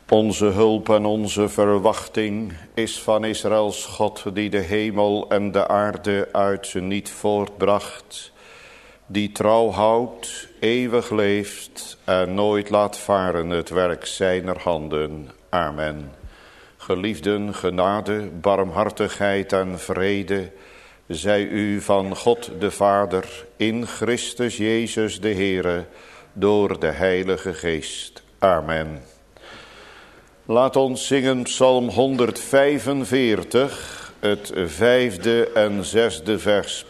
Onze hulp en onze verwachting is van Israëls God, die de hemel en de aarde uit zijn niet voortbracht, die trouw houdt, eeuwig leeft en nooit laat varen het werk zijner handen. Amen. Geliefden, genade, barmhartigheid en vrede zij u van God de Vader in Christus Jezus de Heere door de Heilige Geest. Amen. Laat ons zingen Psalm 145, het 5e en 6e vers.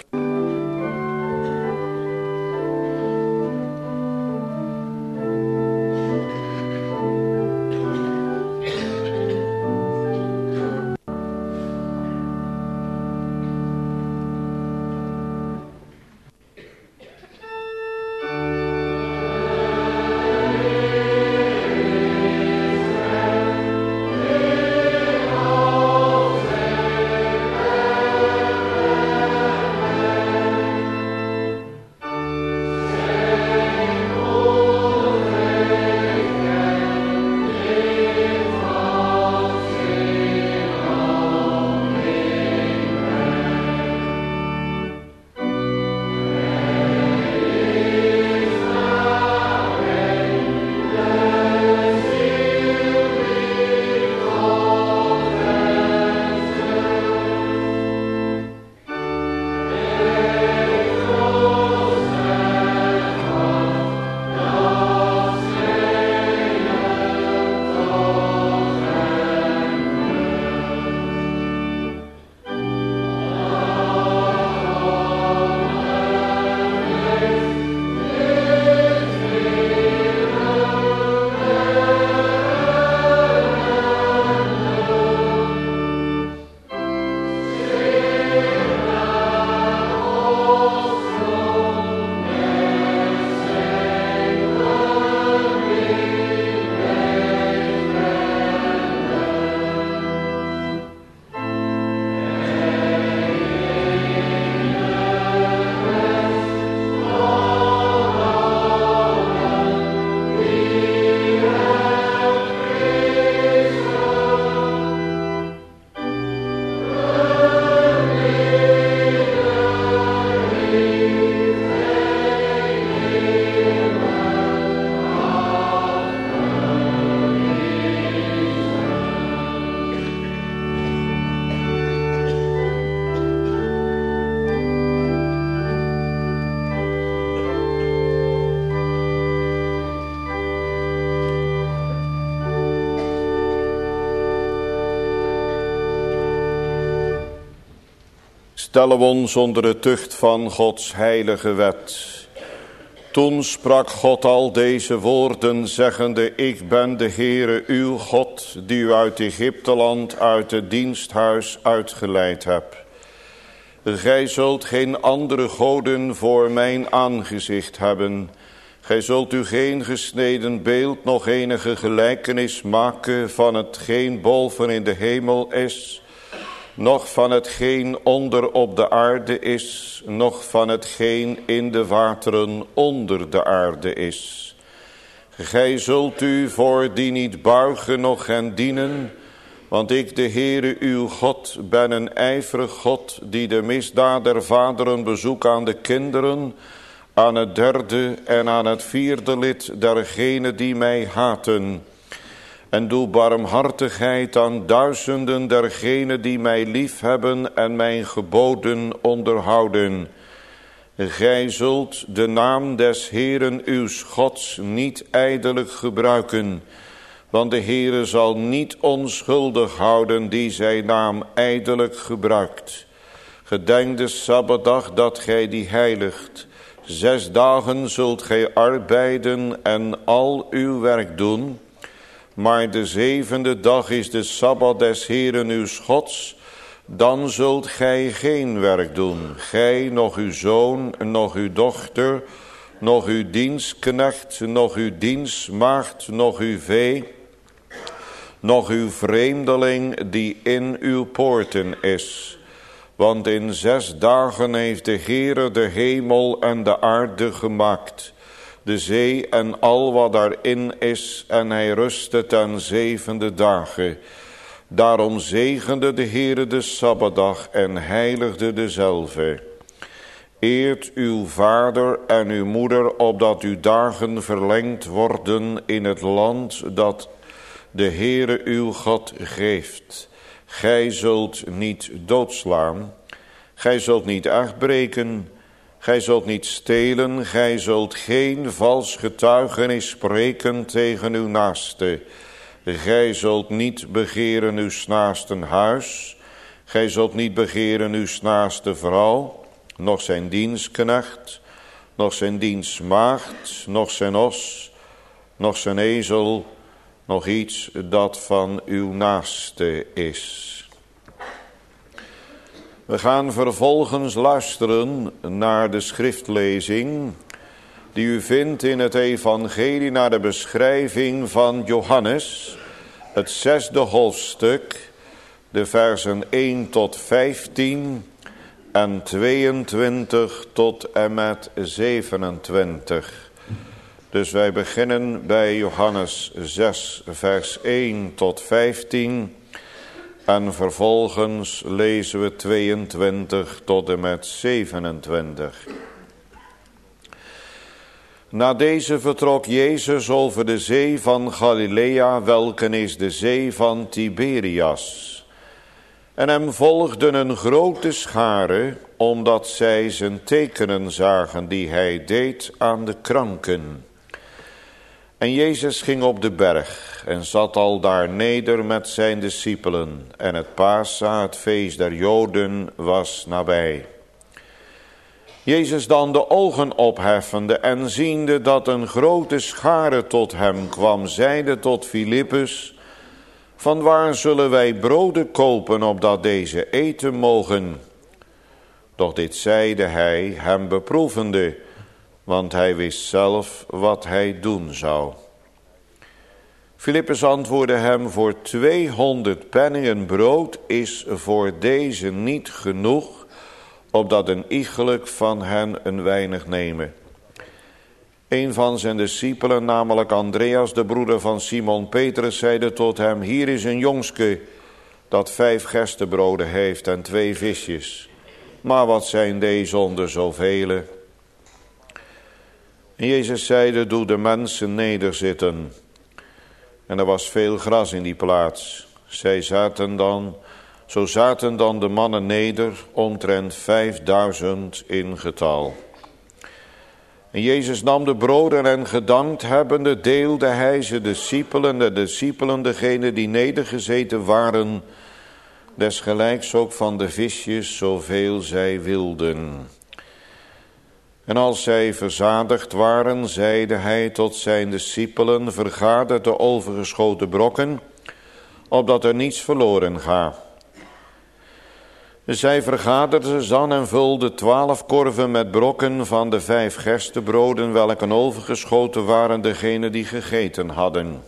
Stellen we ons onder de tucht van Gods heilige wet. Toen sprak God al deze woorden, zeggende: Ik ben de Heere uw God, die u uit Egypteland, uit het diensthuis uitgeleid hebt. Gij zult geen andere goden voor mijn aangezicht hebben. Gij zult u geen gesneden beeld, nog enige gelijkenis maken van hetgeen boven in de hemel is, noch van hetgeen onder op de aarde is, noch van hetgeen in de wateren onder de aarde is. Gij zult u voor die niet buigen, noch hen dienen, want ik, de Heere uw God, ben een ijverig God, die de misdaad der vaderen bezoekt aan de kinderen, aan het derde en aan het vierde lid dergenen die mij haten. En doe barmhartigheid aan duizenden dergenen die mij liefhebben en mijn geboden onderhouden. Gij zult de naam des Heeren uws Gods niet ijdelijk gebruiken, want de Heere zal niet onschuldig houden die zijn naam ijdelijk gebruikt. Gedenk de Sabbatdag dat gij die heiligt. 6 dagen zult gij arbeiden en al uw werk doen. Maar de 7e dag is de Sabbat des Heeren uws Gods. Dan zult gij geen werk doen. Gij, nog uw zoon, nog uw dochter, nog uw dienstknecht, nog uw dienstmaagd, nog uw vee, nog uw vreemdeling die in uw poorten is. Want in 6 dagen heeft de Heere de hemel en de aarde gemaakt, de zee en al wat daarin is, en hij rustte ten 7e dagen. Daarom zegende de Heere de Sabbatdag en heiligde dezelve. Eert uw vader en uw moeder, opdat uw dagen verlengd worden in het land dat de Heere uw God geeft. Gij zult niet doodslaan, gij zult niet echtbreken, gij zult niet stelen, gij zult geen vals getuigenis spreken tegen uw naaste. Gij zult niet begeren uw naasten huis, gij zult niet begeren uw naaste vrouw, noch zijn dienstknecht, noch zijn dienstmaagd, noch zijn os, noch zijn ezel, nog iets dat van uw naaste is. We gaan vervolgens luisteren naar de schriftlezing die u vindt in het evangelie naar de beschrijving van Johannes, het 6e hoofdstuk, de versen 1 tot 15 en 22 tot en met 27. Dus wij beginnen bij Johannes 6, vers 1 tot 15... En vervolgens lezen we 22 tot en met 27. Na deze vertrok Jezus over de zee van Galilea, welken is de zee van Tiberias. En hem volgden een grote schare, omdat zij zijn tekenen zagen die hij deed aan de kranken. En Jezus ging op de berg en zat al daar neder met zijn discipelen. En het Pasa, het feest der Joden, was nabij. Jezus dan de ogen opheffende en ziende dat een grote schare tot hem kwam, zeide tot Filippus: Vanwaar zullen wij broden kopen, opdat deze eten mogen? Doch dit zeide hij hem beproevende, want hij wist zelf wat hij doen zou. Filippus antwoordde hem: voor 200 penningen brood is voor deze niet genoeg, opdat een iegelijk van hen een weinig nemen. Een van zijn discipelen, namelijk Andreas, de broeder van Simon Petrus, zeide tot hem: hier is een jongske dat 5 gerstebroden heeft en 2 visjes. Maar wat zijn deze onder zoveel? En Jezus zeide: doe de mensen nederzitten. En er was veel gras in die plaats. Zo zaten dan de mannen neder, omtrent 5000 in getal. En Jezus nam de broden en gedankt hebbende, deelde hij ze de discipelen, degene die nedergezeten waren, desgelijks ook van de visjes, zoveel zij wilden. En als zij verzadigd waren, zeide hij tot zijn discipelen: vergadert de overgeschoten brokken, opdat er niets verloren ga. Zij vergaderden ze dan en vulden 12 korven met brokken van de 5 gerstebroden, welke overgeschoten waren, degene die gegeten hadden.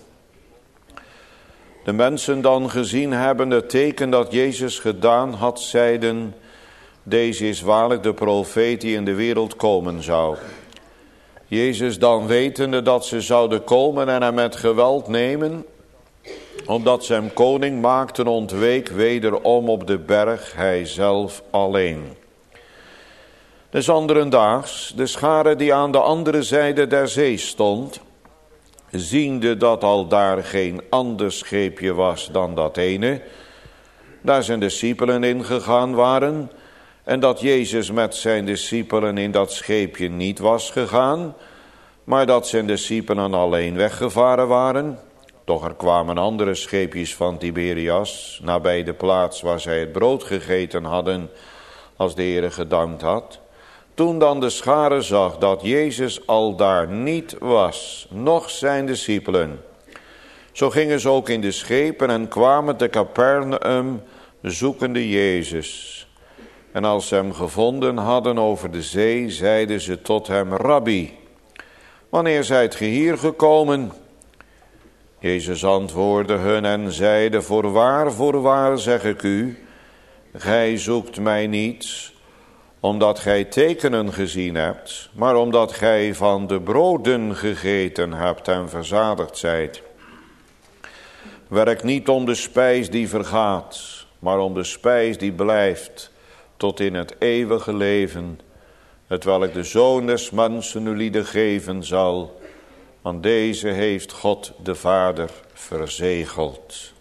De mensen dan gezien hebben het teken dat Jezus gedaan had, zeiden: deze is waarlijk de profeet die in de wereld komen zou. Jezus dan, wetende dat ze zouden komen en hem met geweld nemen, omdat ze hem koning maakten, ontweek wederom op de berg, hij zelf alleen. Des anderendaags, de schare die aan de andere zijde der zee stond, ziende dat al daar geen ander scheepje was dan dat ene, daar zijn discipelen ingegaan waren, en dat Jezus met zijn discipelen in dat scheepje niet was gegaan, maar dat zijn discipelen alleen weggevaren waren. Doch er kwamen andere scheepjes van Tiberias, nabij de plaats waar zij het brood gegeten hadden, als de Heere gedankt had. Toen dan de schare zag dat Jezus al daar niet was, noch zijn discipelen, zo gingen ze ook in de schepen en kwamen te Capernaum, zoekende Jezus. En als ze hem gevonden hadden over de zee, zeiden ze tot hem: Rabbi, wanneer zijt ge hier gekomen? Jezus antwoordde hun en zeide: voorwaar zeg ik u, gij zoekt mij niet, omdat gij tekenen gezien hebt, maar omdat gij van de broden gegeten hebt en verzadigd zijt. Werk niet om de spijs die vergaat, maar om de spijs die blijft tot in het eeuwige leven, hetwelk de Zoon des Mensen u lieden geven zal. Want deze heeft God de Vader verzegeld.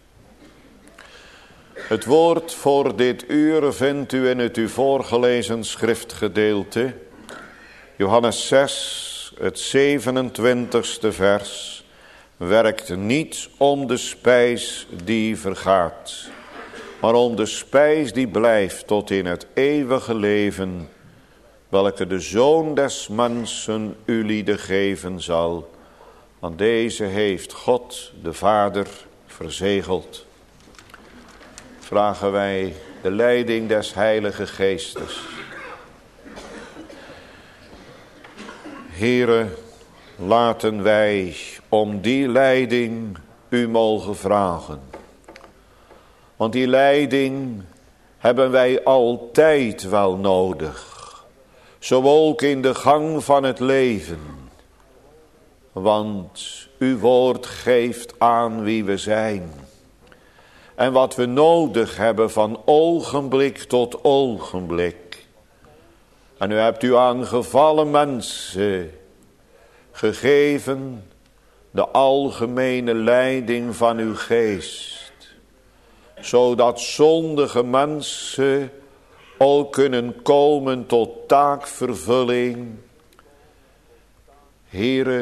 Het woord voor dit uur vindt u in het u voorgelezen schriftgedeelte. Johannes 6, het 27e vers. Werkt niet om de spijs die vergaat, maar om de spijs die blijft tot in het eeuwige leven, welke de Zoon des Mensen u lieden geven zal. Want deze heeft God de Vader verzegeld. Vragen wij de leiding des Heilige Geestes. Heere, laten wij om die leiding u mogen vragen. Want die leiding hebben wij altijd wel nodig. Zo ook in de gang van het leven. Want uw woord geeft aan wie we zijn. En wat we nodig hebben van ogenblik tot ogenblik. En u hebt u aan gevallen mensen gegeven de algemene leiding van uw geest. Zodat zondige mensen ook kunnen komen tot taakvervulling. Heere,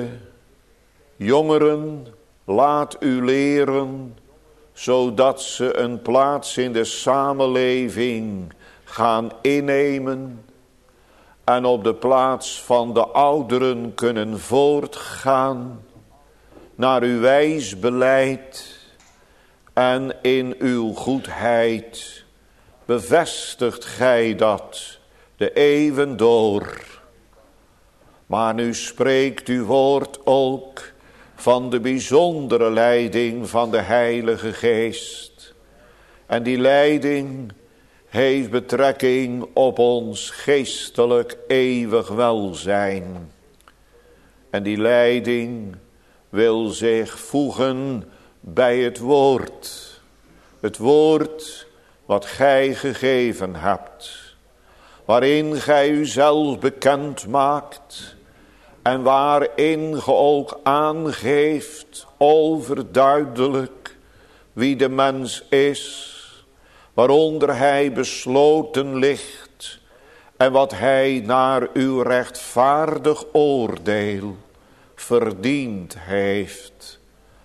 jongeren, laat u leren, zodat ze een plaats in de samenleving gaan innemen en op de plaats van de ouderen kunnen voortgaan naar uw wijs beleid en in uw goedheid bevestigt gij dat de eeuwen door. Maar nu spreekt uw woord ook van de bijzondere leiding van de Heilige Geest. En die leiding heeft betrekking op ons geestelijk eeuwig welzijn. En die leiding wil zich voegen bij het woord. Het woord wat gij gegeven hebt. Waarin gij uzelf bekend maakt. En waarin ge ook aangeeft overduidelijk wie de mens is. Waaronder hij besloten ligt. En wat hij naar uw rechtvaardig oordeel verdiend heeft.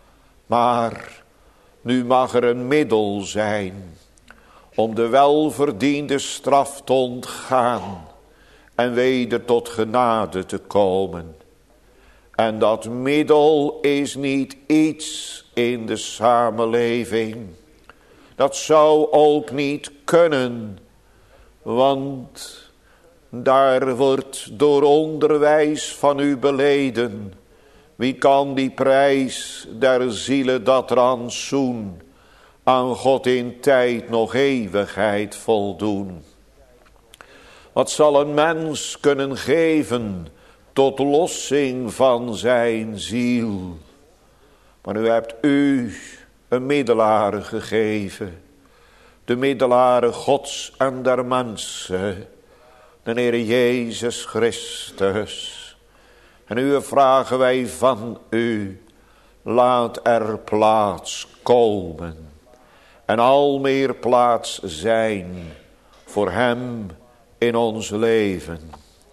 Maar nu mag er een middel zijn om de welverdiende straf te ontgaan en weder tot genade te komen. En dat middel is niet iets in de samenleving. Dat zou ook niet kunnen, want daar wordt door onderwijs van u beleden. Wie kan die prijs der zielen dat rantsoen aan God in tijd nog eeuwigheid voldoen? Wat zal een mens kunnen geven tot lossing van zijn ziel? Maar u hebt u een middelaar gegeven. De middelaar Gods en der mensen. De Heer Jezus Christus. En u vragen wij van u. Laat er plaats komen. En al meer plaats zijn voor hem in ons leven.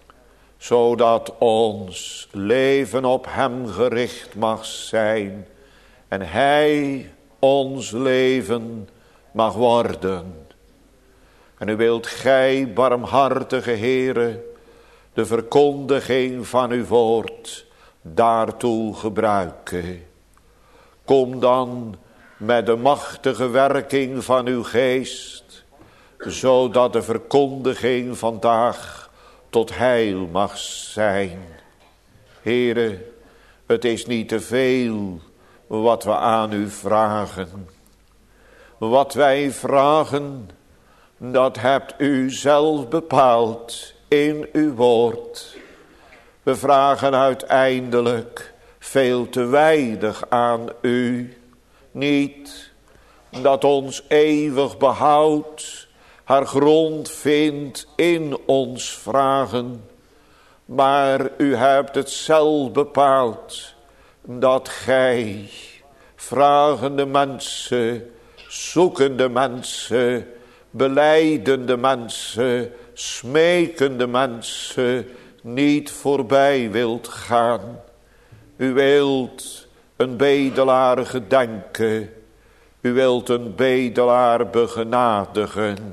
Zodat ons leven op hem gericht mag zijn. En hij ons leven mag worden. En u wilt gij, barmhartige Heere, de verkondiging van uw woord daartoe gebruiken. Kom dan met de machtige werking van uw geest, zodat de verkondiging vandaag tot heil mag zijn. Heere, het is niet te veel wat we aan u vragen. Wat wij vragen, Dat hebt u zelf bepaald in uw woord. We vragen uiteindelijk veel te weinig aan u. Niet dat ons eeuwig behoud haar grond vindt in ons vragen. Maar u hebt het zelf bepaald dat gij vragende mensen, zoekende mensen, belijdende mensen, smekende mensen niet voorbij wilt gaan. U wilt een bedelaar gedenken. U wilt een bedelaar begenadigen.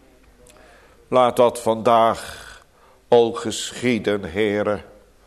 Laat dat vandaag ook geschieden, Heere.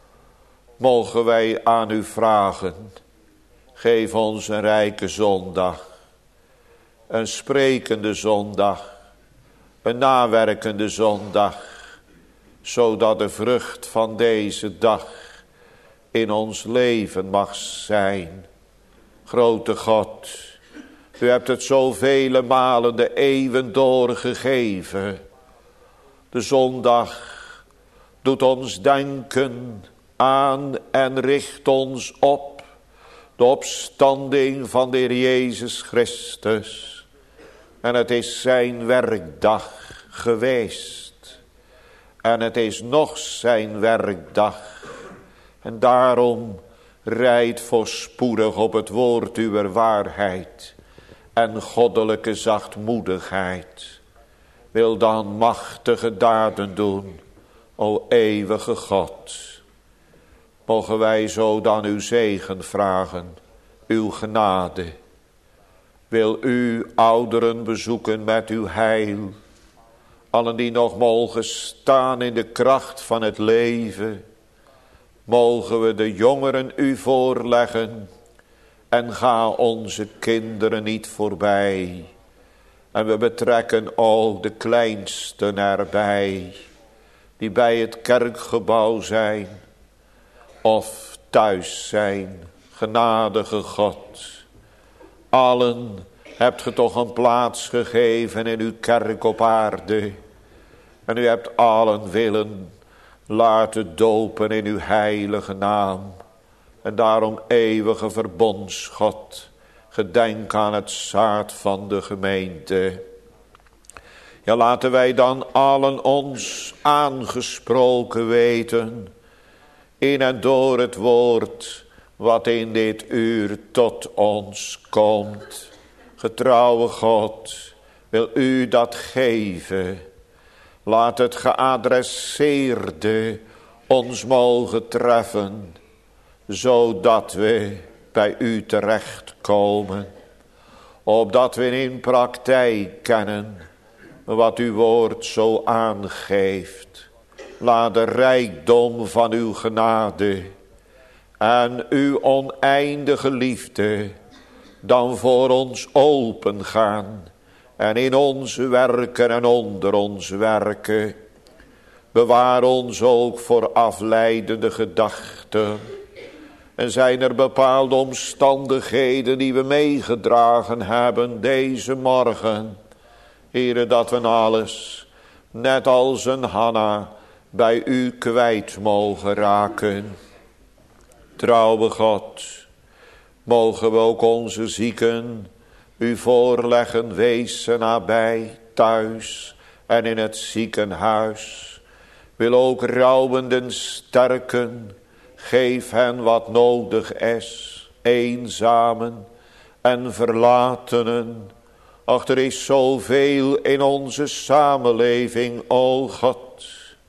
Mogen wij aan u vragen. Geef ons een rijke zondag. Een sprekende zondag. Een nawerkende zondag. Zodat de vrucht van deze dag in ons leven mag zijn. Grote God, u hebt het zoveel malen de eeuwen doorgegeven. De zondag doet ons denken aan en richt ons op de opstanding van de Heer Jezus Christus. En het is zijn werkdag geweest. En het is nog zijn werkdag. En daarom rijd voorspoedig op het woord uwer waarheid en goddelijke zachtmoedigheid. Wil dan machtige daden doen, o eeuwige God. Mogen wij zo dan uw zegen vragen, uw genade. Wil u ouderen bezoeken met uw heil. Allen die nog mogen staan in de kracht van het leven. Mogen we de jongeren u voorleggen. En ga onze kinderen niet voorbij. En we betrekken ook de kleinsten erbij. Die bij het kerkgebouw zijn. Of thuis zijn. Genadige God. Allen hebt ge toch een plaats gegeven in uw kerk op aarde. En u hebt allen willen laten dopen in uw heilige naam. En daarom eeuwige verbondsgod. Gedenk aan het zaad van de gemeente. Ja, laten wij dan allen ons aangesproken weten. In en door het woord wat in dit uur tot ons komt. Getrouwe God, wil u dat geven. Laat het geadresseerde ons mogen treffen. Zodat we bij u terechtkomen. Opdat we in praktijk kennen wat uw woord zo aangeeft. Laat de rijkdom van uw genade en uw oneindige liefde dan voor ons open gaan. En in onze werken en onder ons werken. Bewaar ons ook voor afleidende gedachten. En zijn er bepaalde omstandigheden die we meegedragen hebben deze morgen. Heere, dat we alles, net als een Hanna, bij u kwijt mogen raken. Trouwe God, mogen we ook onze zieken u voorleggen, wees ze nabij, thuis en in het ziekenhuis. Wil ook rouwenden sterken, geef hen wat nodig is, eenzamen en verlatenen. Ach, er is zoveel in onze samenleving, o God.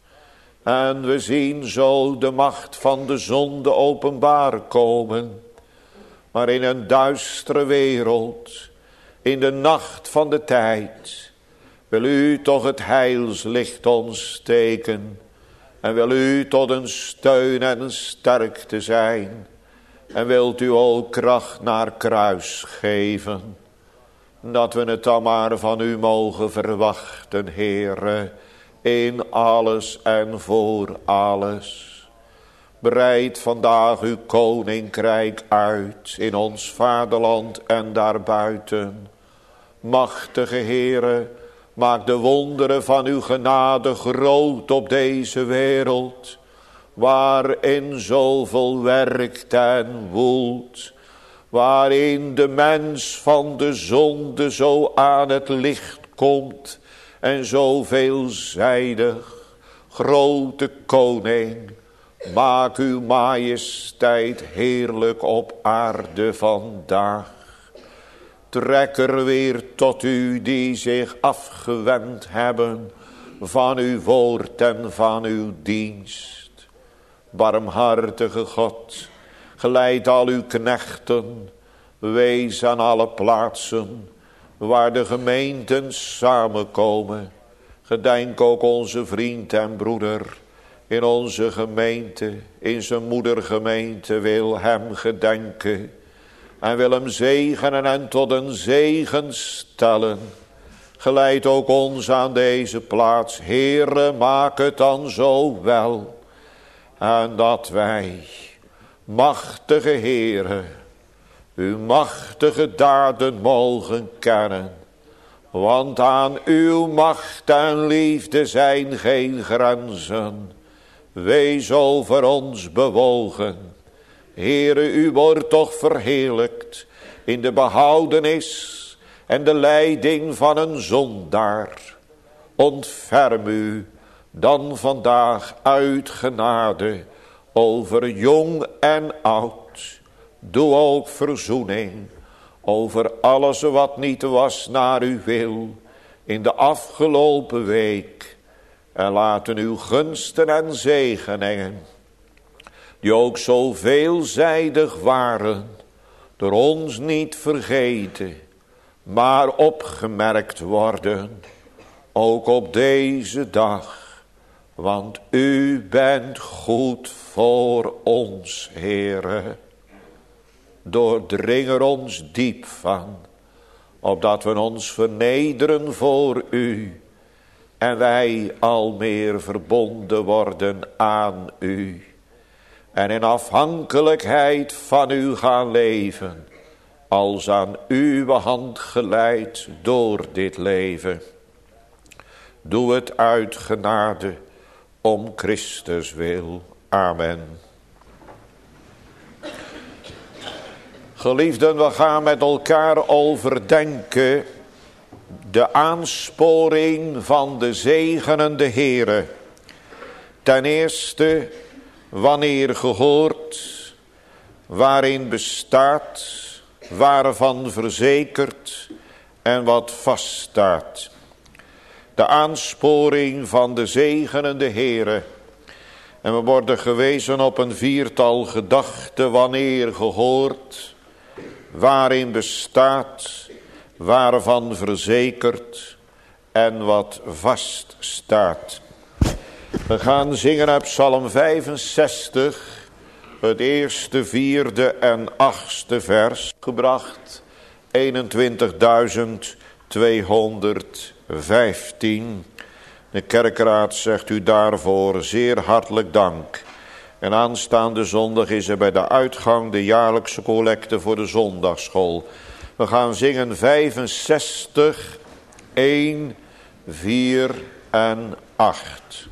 En we zien zo de macht van de zonde openbaar komen. Maar in een duistere wereld, in de nacht van de tijd, wil u toch het heilslicht ontsteken. En wil u tot een steun en een sterkte zijn. En wilt u ook kracht naar kruis geven. Dat we het dan maar van u mogen verwachten, Heere. In alles en voor alles. Breid vandaag uw koninkrijk uit in ons vaderland en daarbuiten. Machtige Heere, Maak de wonderen van uw genade groot op deze wereld, waarin zoveel werkt en woelt, waarin de mens van de zonde zo aan het licht komt en zo veelzijdig. Grote koning, maak uw majesteit heerlijk op aarde vandaag. Trek er weer tot u die zich afgewend hebben van uw woord en van uw dienst. Barmhartige God, geleid al uw knechten, wees aan alle plaatsen waar de gemeenten samenkomen. Gedenk ook onze vriend en broeder in onze gemeente, in zijn moedergemeente, wil hem gedenken. En wil hem zegenen en tot een zegen stellen. Geleid ook ons aan deze plaats. Heere, maak het dan zo wel. En dat wij, machtige Heere, uw machtige daden mogen kennen. Want aan uw macht en liefde zijn geen grenzen. Wees over ons bewogen. Heere, u wordt toch verheerlijkt in de behoudenis en de leiding van een zondaar. Ontferm u dan vandaag uit genade over jong en oud. Doe ook verzoening over alles wat niet was naar uw wil in de afgelopen week. En laten uw gunsten en zegeningen, die ook zo veelzijdig waren, door ons niet vergeten, maar opgemerkt worden, ook op deze dag. Want u bent goed voor ons, Heere. Doordring er ons diep van, opdat we ons vernederen voor u, en wij al meer verbonden worden aan u. En in afhankelijkheid van u gaan leven, als aan uw hand geleid door dit leven. Doe het uit genade, om Christus wil. Amen. Geliefden, we gaan met elkaar overdenken de aansporing van de zegenende Heere. Ten eerste, wanneer gehoord, waarin bestaat, waarvan verzekerd en wat vaststaat. De aansporing van de zegenende Heere. En we worden gewezen op een viertal gedachten, wanneer gehoord, waarin bestaat, waarvan verzekerd en wat vaststaat. We gaan zingen uit Psalm 65, het eerste, vierde en achtste vers, gebracht 21.215. De kerkraad zegt u daarvoor zeer hartelijk dank. En aanstaande zondag is er bij de uitgang de jaarlijkse collecte voor de zondagsschool. We gaan zingen 65, 1, 4 en 8.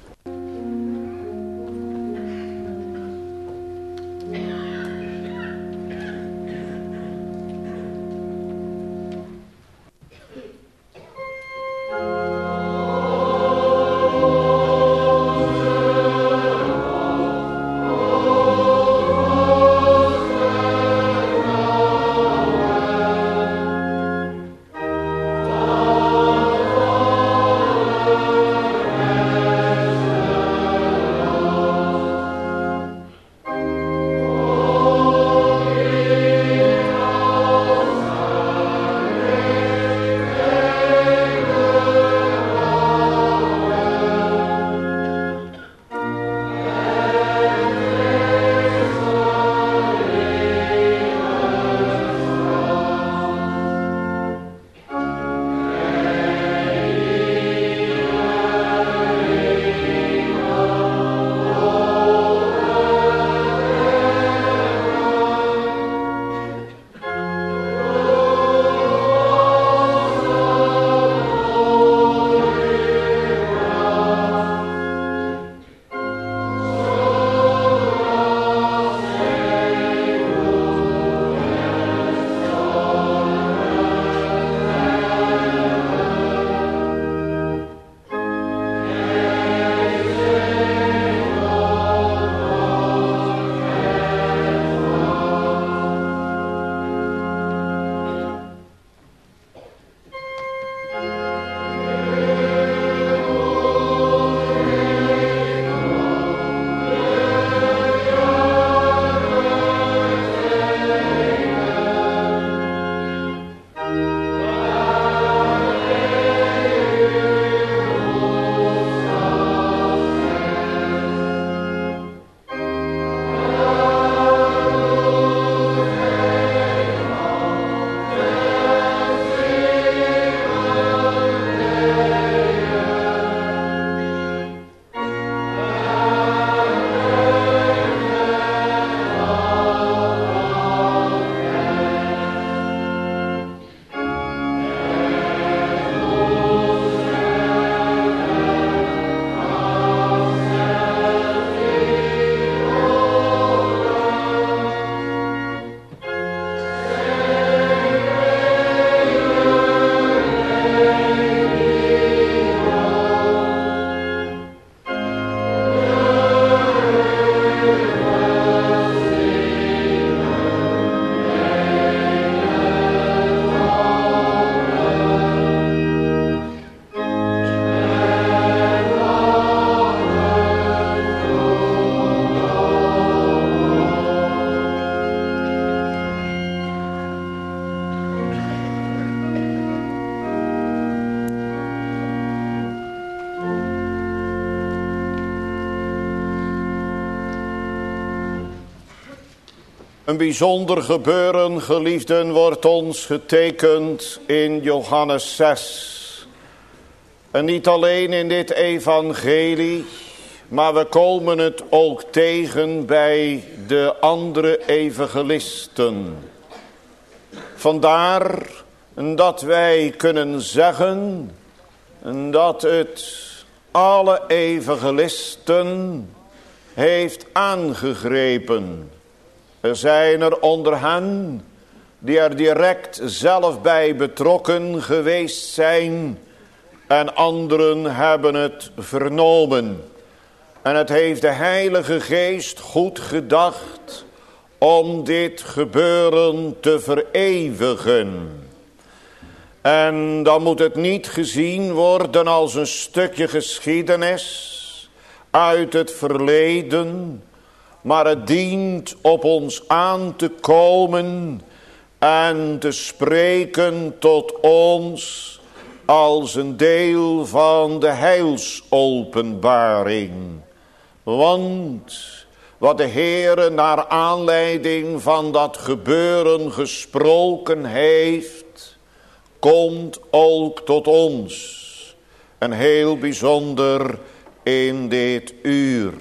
Een bijzonder gebeuren, geliefden, wordt ons getekend in Johannes 6. En niet alleen in dit evangelie, maar we komen het ook tegen bij de andere evangelisten. Vandaar dat wij kunnen zeggen dat het alle evangelisten heeft aangegrepen. Er zijn er onder hen die er direct zelf bij betrokken geweest zijn. En anderen hebben het vernomen. En het heeft de Heilige Geest goed gedacht om dit gebeuren te vereeuwigen. En dan moet het niet gezien worden als een stukje geschiedenis uit het verleden, maar het dient op ons aan te komen en te spreken tot ons als een deel van de heilsopenbaring. Want wat de Heere naar aanleiding van dat gebeuren gesproken heeft, komt ook tot ons. En heel bijzonder in dit uur.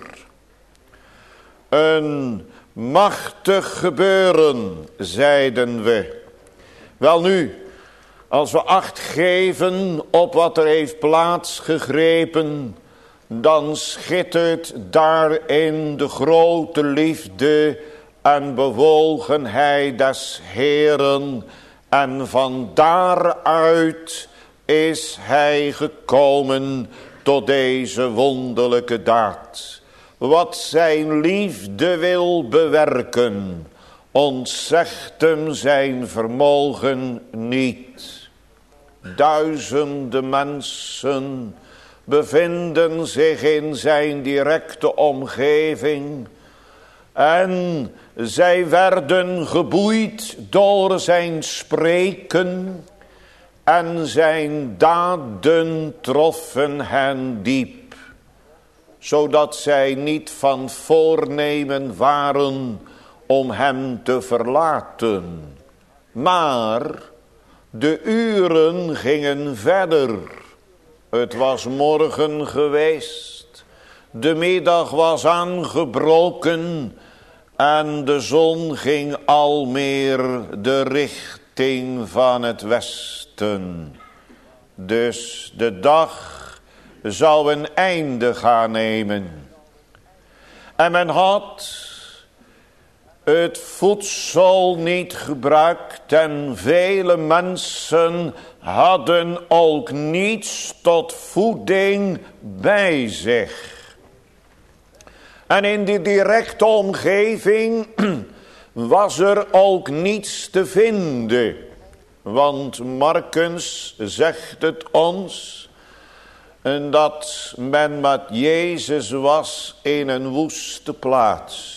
Een machtig gebeuren, zeiden we. Welnu, als we acht geven op wat er heeft plaatsgegrepen, dan schittert daarin de grote liefde en bewogenheid des Heeren. En van daaruit is hij gekomen tot deze wonderlijke daad. Wat zijn liefde wil bewerken, ontzegt hem zijn vermogen niet. Duizenden mensen bevinden zich in zijn directe omgeving. En zij werden geboeid door zijn spreken. En zijn daden troffen hen diep. Zodat zij niet van voornemen waren om hem te verlaten. Maar de uren gingen verder. Het was morgen geweest. De middag was aangebroken. En de zon ging al meer de richting van het westen. Dus de dag zou een einde gaan nemen. En men had het voedsel niet gebruikt en vele mensen hadden ook niets tot voeding bij zich. En in de directe omgeving was er ook niets te vinden. Want Marcus zegt het ons en dat men met Jezus was in een woeste plaats.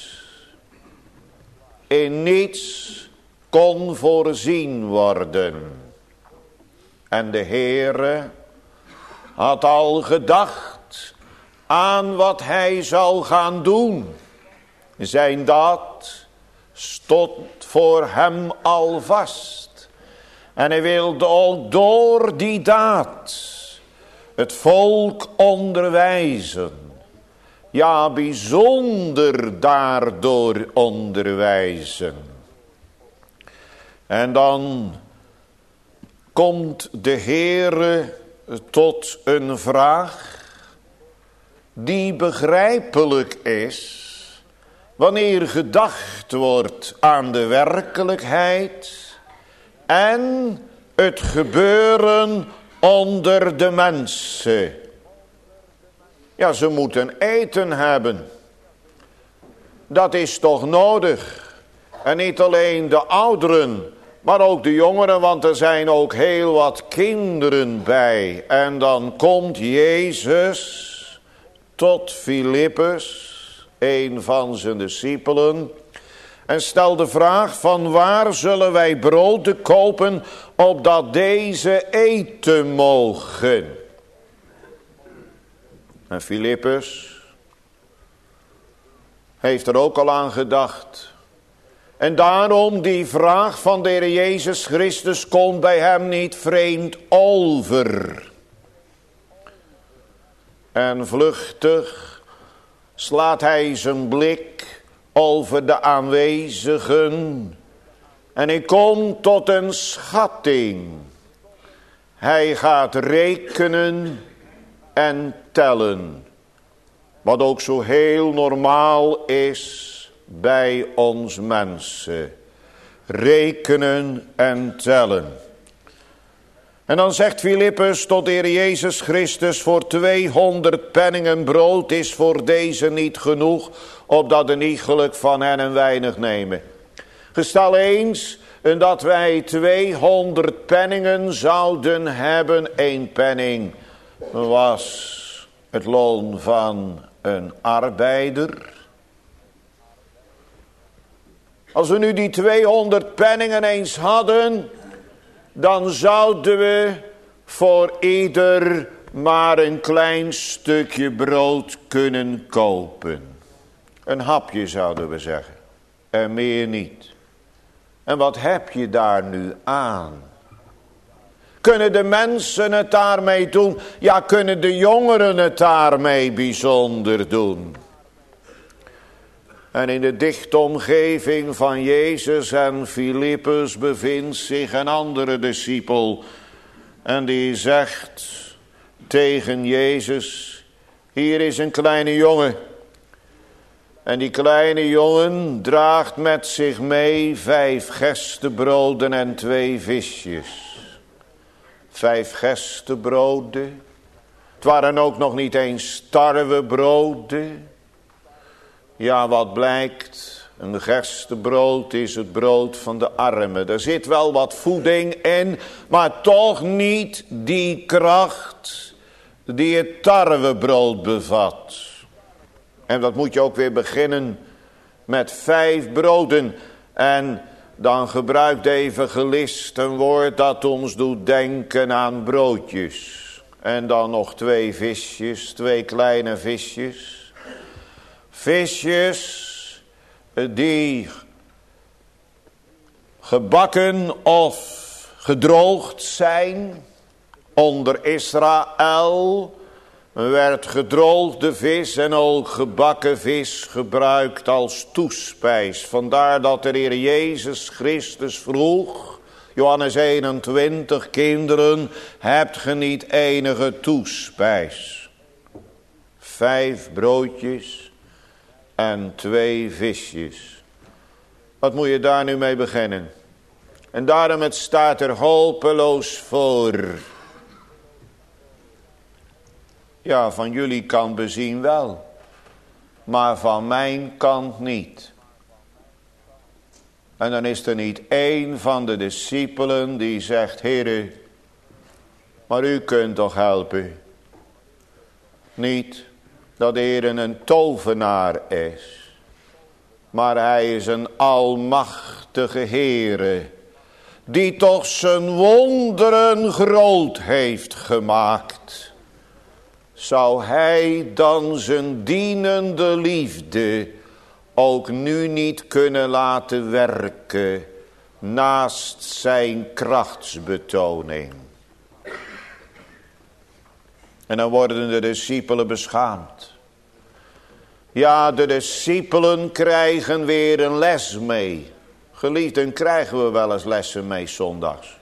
In niets kon voorzien worden. En de Heere had al gedacht aan wat hij zou gaan doen. Zijn daad stond voor hem al vast. En hij wilde ook door die daad het volk onderwijzen. Ja, bijzonder daardoor onderwijzen. En dan komt de Heere tot een vraag die begrijpelijk is wanneer gedacht wordt aan de werkelijkheid en het gebeuren onder de mensen. Ja, ze moeten eten hebben. Dat is toch nodig. En niet alleen de ouderen, maar ook de jongeren, want er zijn ook heel wat kinderen bij. En dan komt Jezus tot Filippus, een van zijn discipelen, en stelt de vraag: van waar zullen wij broden kopen opdat deze eten mogen? En Filippus heeft er ook al aan gedacht. En daarom die vraag van de Heer Jezus Christus komt bij hem niet vreemd over. En vluchtig slaat hij zijn blik over de aanwezigen. En hij komt tot een schatting. Hij gaat rekenen en tellen. Wat ook zo heel normaal is bij ons mensen. Rekenen en tellen. En dan zegt Filippus tot de Heer Jezus Christus: voor 200 penningen brood is voor deze niet genoeg, opdat een iegelijk van hen een weinig nemen. Gestel eens dat wij 200 penningen zouden hebben. 1 penning was het loon van een arbeider. Als we nu die 200 penningen eens hadden, dan zouden we voor ieder maar een klein stukje brood kunnen kopen. Een hapje zouden we zeggen. En meer niet. En wat heb je daar nu aan? Kunnen de mensen het daarmee doen? Ja, kunnen de jongeren het daarmee bijzonder doen? En in de dichte omgeving van Jezus en Filippus bevindt zich een andere discipel. En die zegt tegen Jezus: hier is een kleine jongen. En die kleine jongen draagt met zich mee 5 gerstebroden en 2 visjes. 5 gerstebroden. Het waren ook nog niet eens tarwebroden. Ja, wat blijkt? Een gerstebrood is het brood van de armen. Er zit wel wat voeding in, maar toch niet die kracht die het tarwebrood bevat. En dat moet je ook weer beginnen met 5 broden. En dan gebruikt de evangelist een woord dat ons doet denken aan broodjes. En dan nog 2 visjes, 2 kleine visjes. Visjes die gebakken of gedroogd zijn. Onder Israël werd gedroogde vis en ook gebakken vis gebruikt als toespijs. Vandaar dat de Heer Jezus Christus vroeg, Johannes 21, kinderen, hebt ge niet enige toespijs? 5 broodjes en 2 visjes. Wat moet je daar nu mee beginnen? En daarom het staat er hopeloos voor. Ja, van jullie kant bezien wel. Maar van mijn kant niet. En dan is er niet één van de discipelen die zegt: Heere, maar u kunt toch helpen? Niet dat de Heer een tovenaar is. Maar hij is een almachtige Heere. Die toch zijn wonderen groot heeft gemaakt. Zou hij dan zijn dienende liefde ook nu niet kunnen laten werken naast zijn krachtsbetoning? En dan worden de discipelen beschaamd. Ja, de discipelen krijgen weer een les mee. Geliefden, krijgen we wel eens lessen mee zondags.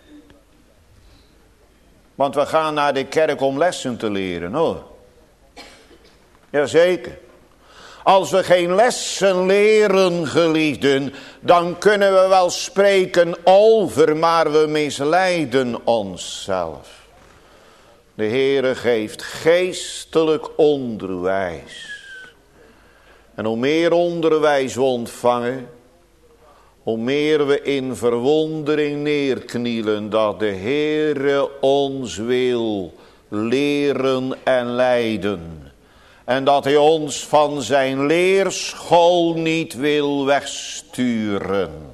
Want we gaan naar de kerk om lessen te leren, hoor. Jazeker. Als we geen lessen leren, geliefden, dan kunnen we wel spreken over, maar we misleiden onszelf. De Heere geeft geestelijk onderwijs. En hoe meer onderwijs we ontvangen, hoe meer we in verwondering neerknielen dat de Heere ons wil leren en leiden. En dat hij ons van zijn leerschool niet wil wegsturen.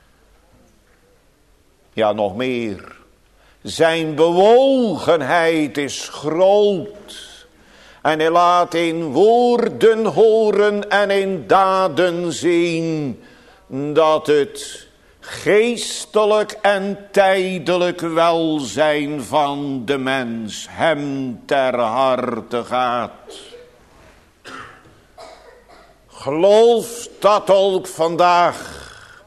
Ja, nog meer. Zijn bewogenheid is groot. En hij laat in woorden horen en in daden zien dat het geestelijk en tijdelijk welzijn van de mens hem ter harte gaat. Geloof dat ook vandaag.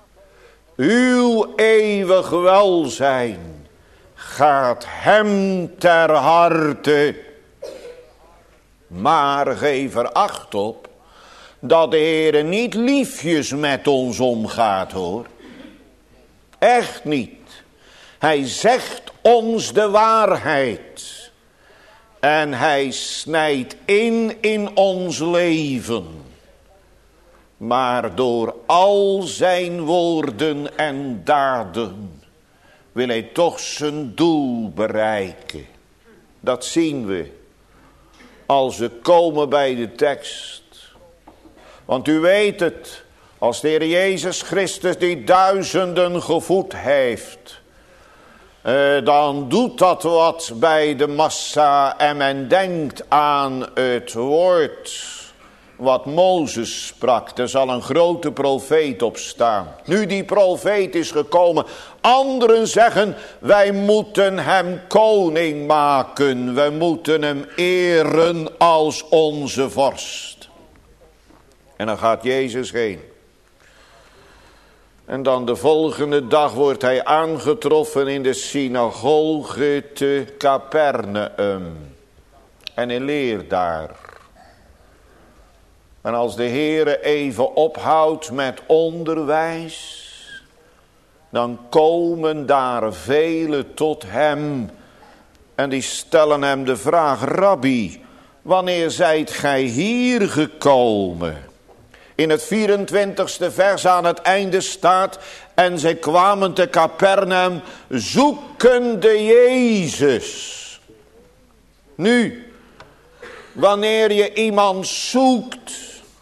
Uw eeuwig welzijn gaat hem ter harte. Maar geef er acht op dat de Heer niet liefjes met ons omgaat, hoor. Echt niet. Hij zegt ons de waarheid. En hij snijdt in ons leven. Maar door al zijn woorden en daden wil hij toch zijn doel bereiken. Dat zien we als we komen bij de tekst. Want u weet het, als de Heer Jezus Christus die duizenden gevoed heeft, dan doet dat wat bij de massa en men denkt aan het woord wat Mozes sprak. Er zal een grote profeet opstaan. Nu die profeet is gekomen. Anderen zeggen, wij moeten hem koning maken. We moeten hem eren als onze vorst. En dan gaat Jezus heen. En dan de volgende dag wordt hij aangetroffen in de synagoge te Capernaum. En hij leert daar. En als de Heere even ophoudt met onderwijs, dan komen daar velen tot hem. En die stellen hem de vraag, Rabbi, wanneer zijt gij hier gekomen? In het 24e vers aan het einde staat, en zij kwamen te Capernaum zoekende Jezus. Nu, wanneer je iemand zoekt,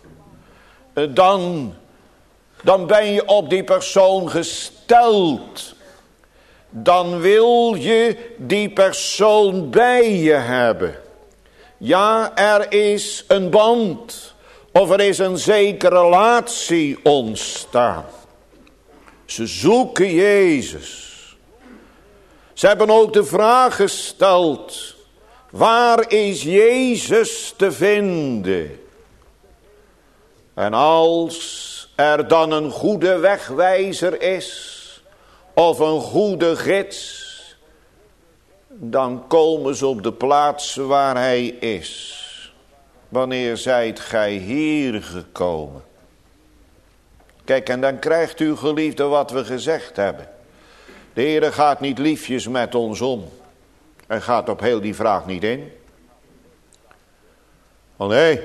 dan ben je op die persoon gesteld. Dan wil je die persoon bij je hebben. Ja, er is een band. Of er is een zekere relatie ontstaan. Ze zoeken Jezus. Ze hebben ook de vraag gesteld. Waar is Jezus te vinden? En als er dan een goede wegwijzer is, of een goede gids, dan komen ze op de plaats waar hij is. Wanneer zijt gij hier gekomen? Kijk, en dan krijgt u, geliefde, wat we gezegd hebben. De Heer gaat niet liefjes met ons om. Hij gaat op heel die vraag niet in. Oh nee.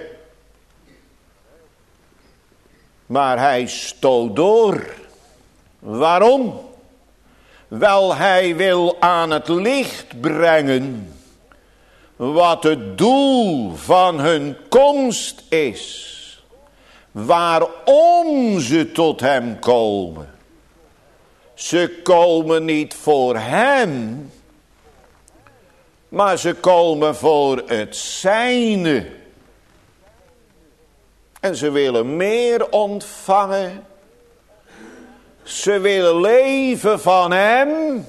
Maar hij stoot door. Waarom? Wel, hij wil aan het licht brengen wat het doel van hun komst is. Waarom ze tot hem komen. Ze komen niet voor hem, maar ze komen voor het zijne. En ze willen meer ontvangen. Ze willen leven van hem.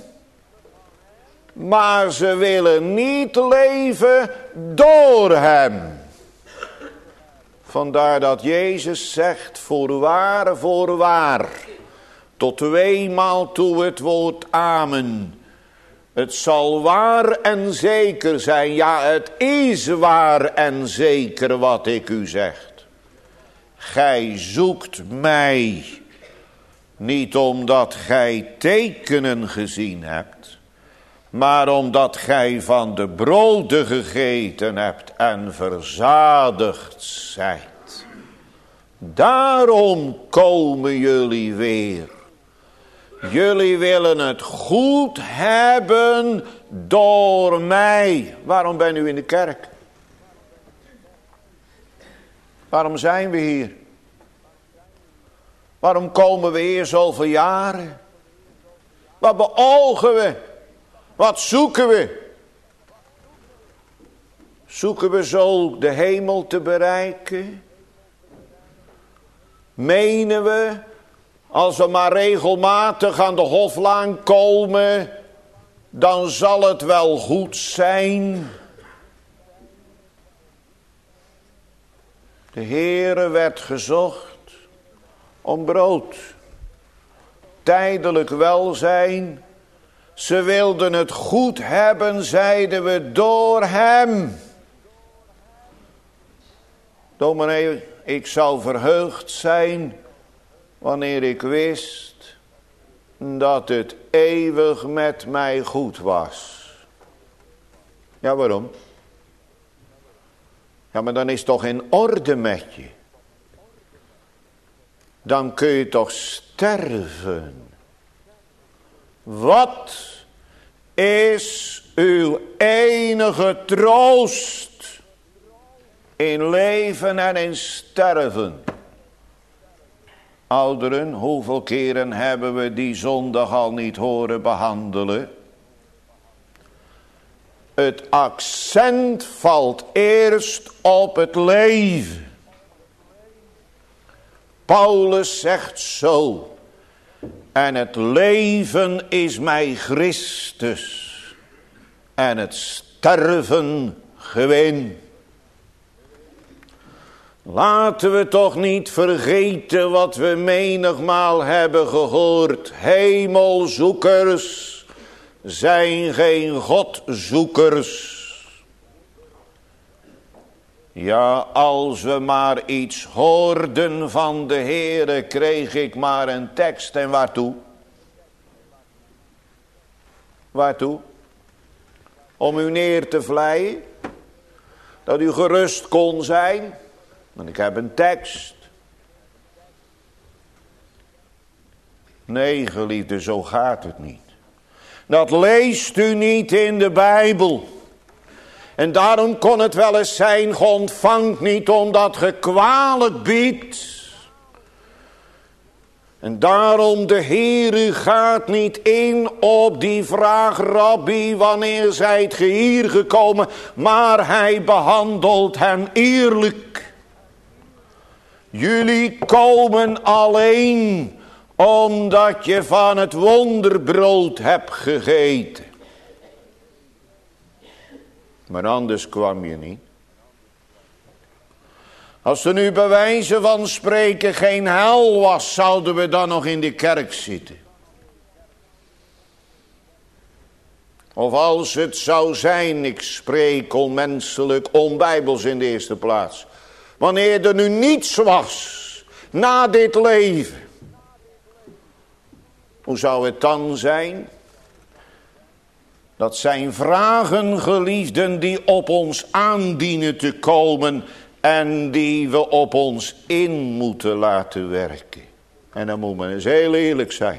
Maar ze willen niet leven door hem. Vandaar dat Jezus zegt, voorwaar, tot 2 maal toe het woord amen. Het zal waar en zeker zijn, ja, het is waar en zeker wat ik u zeg. Gij zoekt mij, niet omdat gij tekenen gezien hebt, maar omdat gij van de broden gegeten hebt en verzadigd zijt. Daarom komen jullie weer. Jullie willen het goed hebben door mij. Waarom ben u in de kerk? Waarom zijn we hier? Waarom komen we hier zoveel jaren? Wat beogen we? Wat zoeken we? Zoeken we zo de hemel te bereiken? Menen we, Als we maar regelmatig aan de Hoflaan komen, dan zal het wel goed zijn. De Heere werd gezocht om brood. Tijdelijk welzijn. Ze wilden het goed hebben, zeiden we, door hem. Dominee, ik zou verheugd zijn wanneer ik wist dat het eeuwig met mij goed was. Ja, waarom? Ja, maar dan is het toch in orde met je. Dan kun je toch sterven. Wat is uw enige troost in leven en in sterven? Ouderen, hoeveel keren hebben we die zondag al niet horen behandelen? Het accent valt eerst op het leven. Paulus zegt zo. En het leven is mij Christus. En het sterven gewin. Laten we toch niet vergeten wat we menigmaal hebben gehoord. Hemelzoekers zijn geen Godzoekers. Ja, als we maar iets hoorden van de Heere, kreeg ik maar een tekst. En waartoe? Waartoe? Om u neer te vleien? Dat u gerust kon zijn? Want ik heb een tekst. Nee, geliefde, zo gaat het niet. Dat leest u niet in de Bijbel. En daarom kon het wel eens zijn, ge ontvangt niet omdat ge kwalijk biedt. En daarom de Heer gaat niet in op die vraag, Rabbi, wanneer zijt ge hier gekomen? Maar hij behandelt hen eerlijk. Jullie komen alleen omdat je van het wonderbrood hebt gegeten. Maar anders kwam je niet. Als er nu bij wijze van spreken geen hel was, zouden we dan nog in de kerk zitten. Of als het zou zijn, ik spreek onmenselijk, onbijbels in de eerste plaats. Wanneer er nu niets was na dit leven. Hoe zou het dan zijn? Dat zijn vragen, geliefden, die op ons aandienen te komen en die we op ons in moeten laten werken. En dan moet men eens heel eerlijk zijn.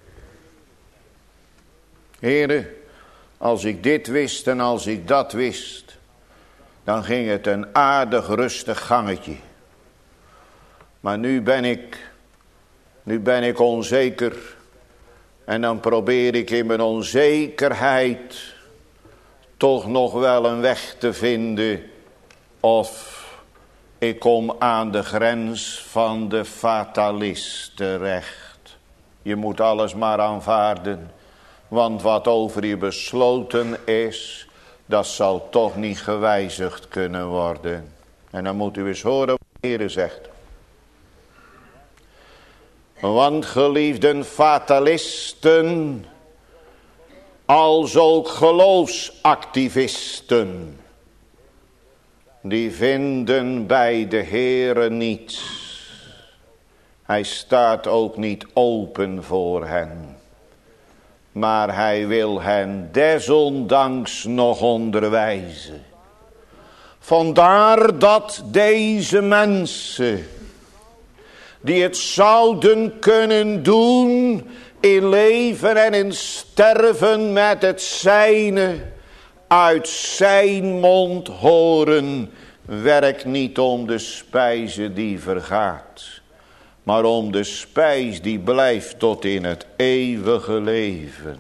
Heren, als ik dit wist en als ik dat wist, dan ging het een aardig rustig gangetje. Maar nu ben ik onzeker. En dan probeer ik in mijn onzekerheid toch nog wel een weg te vinden. Of ik kom aan de grens van de fatalist terecht. Je moet alles maar aanvaarden. Want wat over je besloten is, dat zal toch niet gewijzigd kunnen worden. En dan moet u eens horen wat de Heer zegt. Want geliefden fatalisten, als ook geloofsactivisten, die vinden bij de Heere niets. Hij staat ook niet open voor hen. Maar hij wil hen desondanks nog onderwijzen. Vandaar dat deze mensen, die het zouden kunnen doen in leven en in sterven met het zijne, uit zijn mond horen, werk niet om de spijze die vergaat, maar om de spijs die blijft tot in het eeuwige leven.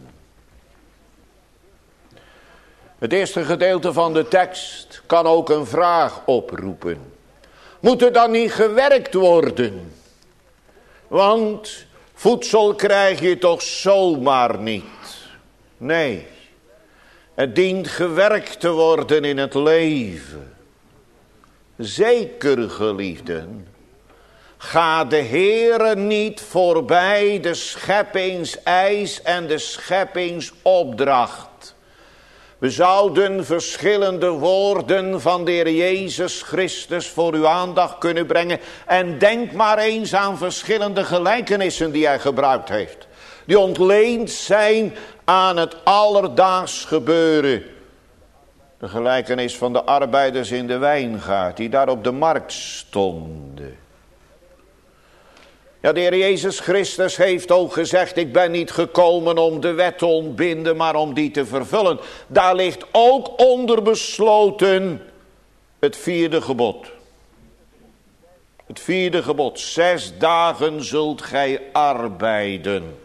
Het eerste gedeelte van de tekst kan ook een vraag oproepen. Moet er dan niet gewerkt worden? Want Voedsel krijg je toch zomaar niet. Nee, het dient gewerkt te worden in het leven. Zeker, geliefden, ga de Heere niet voorbij de scheppingseis en de scheppingsopdracht. We zouden verschillende woorden van de Heer Jezus Christus voor uw aandacht kunnen brengen. En denk maar eens aan verschillende gelijkenissen die hij gebruikt heeft. Die ontleend zijn aan het alledaags gebeuren. De gelijkenis van de arbeiders in de wijngaard die daar op de markt stonden. Ja, de Heer Jezus Christus heeft ook gezegd, ik ben niet gekomen om de wet te ontbinden, maar om die te vervullen. Daar ligt ook onder besloten het 4e gebod. Het 4e gebod, 6 dagen zult gij arbeiden.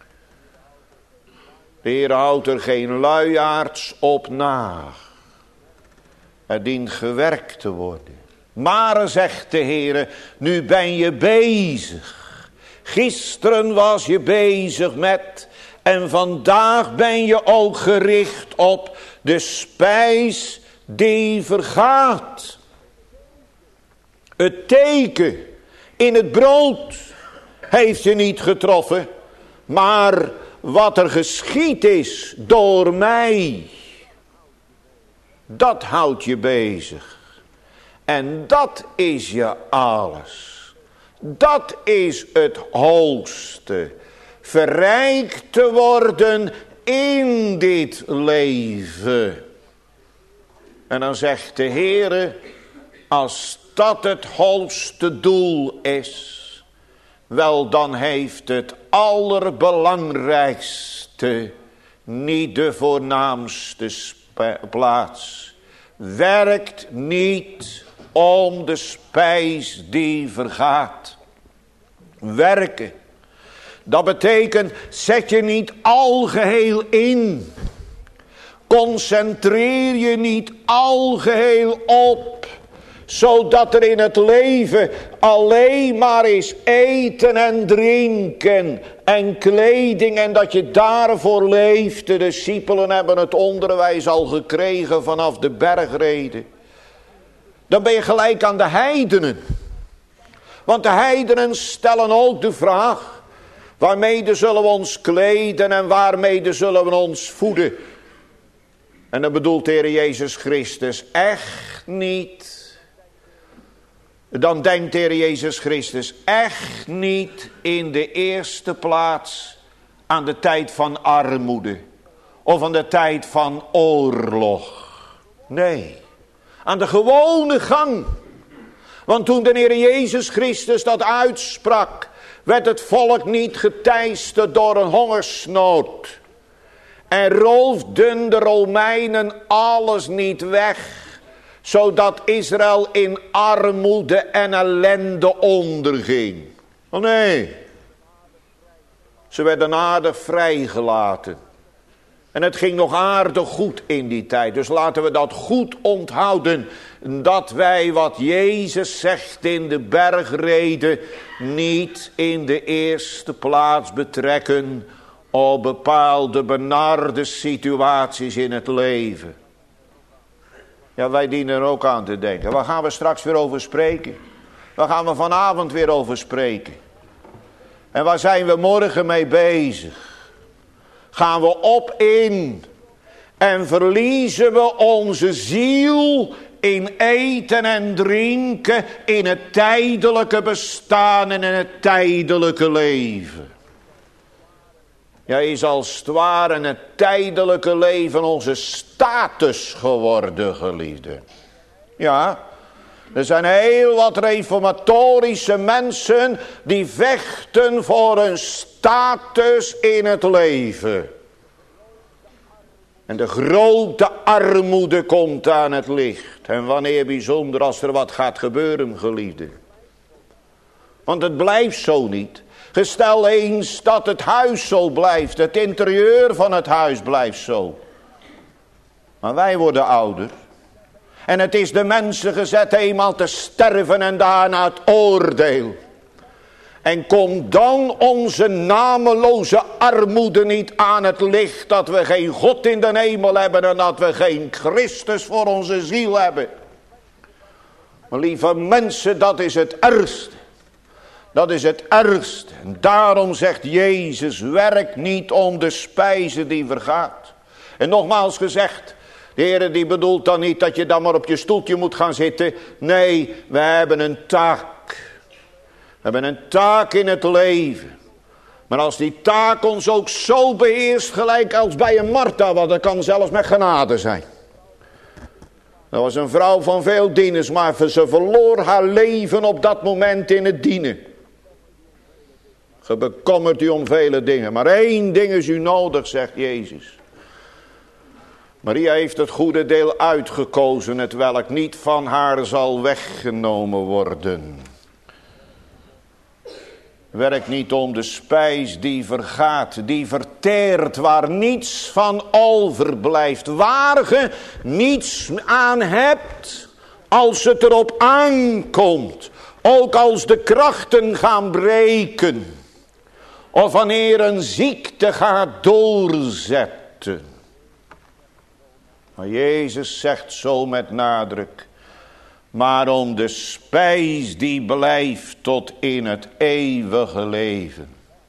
De Heer houdt er geen luiaards op na. Er dient gewerkt te worden. Maar, zegt de Heer, nu ben je bezig. Gisteren was je bezig met en vandaag ben je ook gericht op de spijs die vergaat. Het teken in het brood heeft je niet getroffen, maar wat er geschied is door mij, dat houdt je bezig. En dat is je alles. Dat is het hoogste. Verrijkt te worden in dit leven. En dan zegt de Heere, als dat het hoogste doel is, wel dan heeft het allerbelangrijkste niet de voornaamste plaats. Werkt niet om de spijs die vergaat. Werken. Dat betekent, zet je niet algeheel in. Concentreer je niet algeheel op. Zodat er in het leven alleen maar is eten en drinken en kleding en dat je daarvoor leeft. De discipelen hebben het onderwijs al gekregen vanaf de bergreden. Dan ben je gelijk aan de heidenen. Want de heidenen stellen ook de vraag, waarmede zullen we ons kleden en waarmede zullen we ons voeden? En dan bedoelt de Heer Jezus Christus echt niet. Dan denkt de Heer Jezus Christus echt niet in de eerste plaats aan de tijd van armoede. Of aan de tijd van oorlog. Nee, aan de gewone gang. Want toen de Heer Jezus Christus dat uitsprak, werd het volk niet geteisterd door een hongersnood. En roofden de Romeinen alles niet weg, zodat Israël in armoede en ellende onderging. Oh nee, ze werden aardig vrijgelaten. En het ging nog aardig goed in die tijd. Dus laten we dat goed onthouden. Dat wij wat Jezus zegt in de bergreden niet in de eerste plaats betrekken op bepaalde benarde situaties in het leven. Ja, wij dienen er ook aan te denken. Waar gaan we straks weer over spreken? Waar gaan we vanavond weer over spreken? En waar zijn we morgen mee bezig? Gaan we op in en verliezen we onze ziel in eten en drinken, in het tijdelijke bestaan en in het tijdelijke leven. Ja, is als het ware het tijdelijke leven onze status geworden, geliefden. Ja, er zijn heel wat reformatorische mensen die vechten voor een status in het leven. En de grote armoede komt aan het licht. En wanneer bijzonder als er wat gaat gebeuren, geliefden. Want het blijft zo niet. Gestel eens dat het huis zo blijft. Het interieur van het huis blijft zo. Maar wij worden ouder. En het is de mensen gezet eenmaal te sterven en daarna het oordeel. En kom dan onze nameloze armoede niet aan het licht, dat we geen God in de hemel hebben en dat we geen Christus voor onze ziel hebben. Maar lieve mensen, dat is het ergste. Dat is het ergste. En daarom zegt Jezus, werk niet om de spijze die vergaat. En nogmaals gezegd, de Heer die bedoelt dan niet dat je dan maar op je stoeltje moet gaan zitten. Nee, we hebben een taak. We hebben een taak in het leven. Maar als die taak ons ook zo beheerst, gelijk als bij een Martha, want dat kan zelfs met genade zijn. Dat was een vrouw van veel dieners, maar ze verloor haar leven op dat moment in het dienen. Ge bekommert u om vele dingen, maar één ding is u nodig, zegt Jezus. Maria heeft het goede deel uitgekozen, het welk niet van haar zal weggenomen worden. Werk niet om de spijs die vergaat, die verteert, waar niets van overblijft, waar ge niets aan hebt als het erop aankomt. Ook als de krachten gaan breken, of wanneer een ziekte gaat doorzetten. Maar Jezus zegt zo met nadruk, maar om de spijs die blijft tot in het eeuwige leven.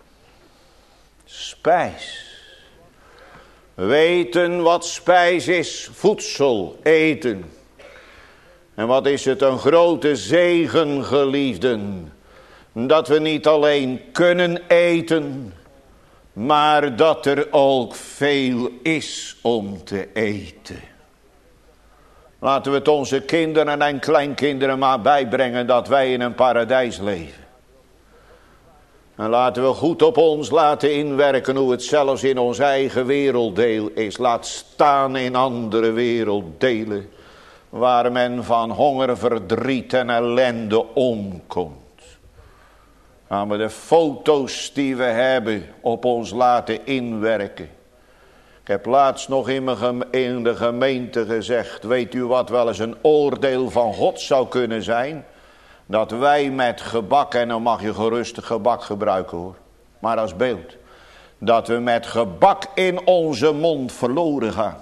Spijs. We weten wat spijs is, voedsel, eten. En wat is het een grote zegen, geliefden, dat we niet alleen kunnen eten, maar dat er ook veel is om te eten. Laten we het onze kinderen en kleinkinderen maar bijbrengen dat wij in een paradijs leven. En laten we goed op ons laten inwerken hoe het zelfs in ons eigen werelddeel is. Laat staan in andere werelddelen waar men van honger, verdriet en ellende omkomt. Gaan we de foto's die we hebben op ons laten inwerken. Ik heb laatst nog in de gemeente gezegd, weet u wat wel eens een oordeel van God zou kunnen zijn? Dat wij met gebak, en dan mag je gerust gebak gebruiken hoor, maar als beeld. Dat we met gebak in onze mond verloren gaan.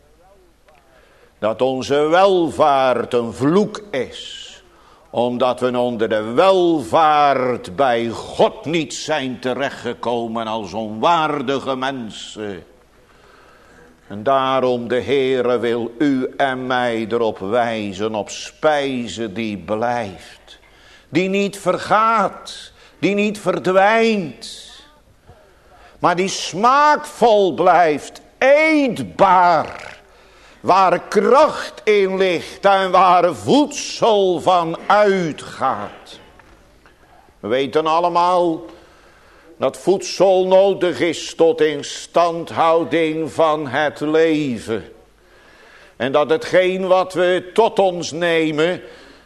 Dat onze welvaart een vloek is. Omdat we onder de welvaart bij God niet zijn terechtgekomen als onwaardige mensen. En daarom de Heere wil u en mij erop wijzen op spijze die blijft. Die niet vergaat, die niet verdwijnt. Maar die smaakvol blijft, eetbaar. Waar kracht in ligt en waar voedsel van uitgaat. We weten allemaal dat voedsel nodig is tot instandhouding van het leven. En dat hetgeen wat we tot ons nemen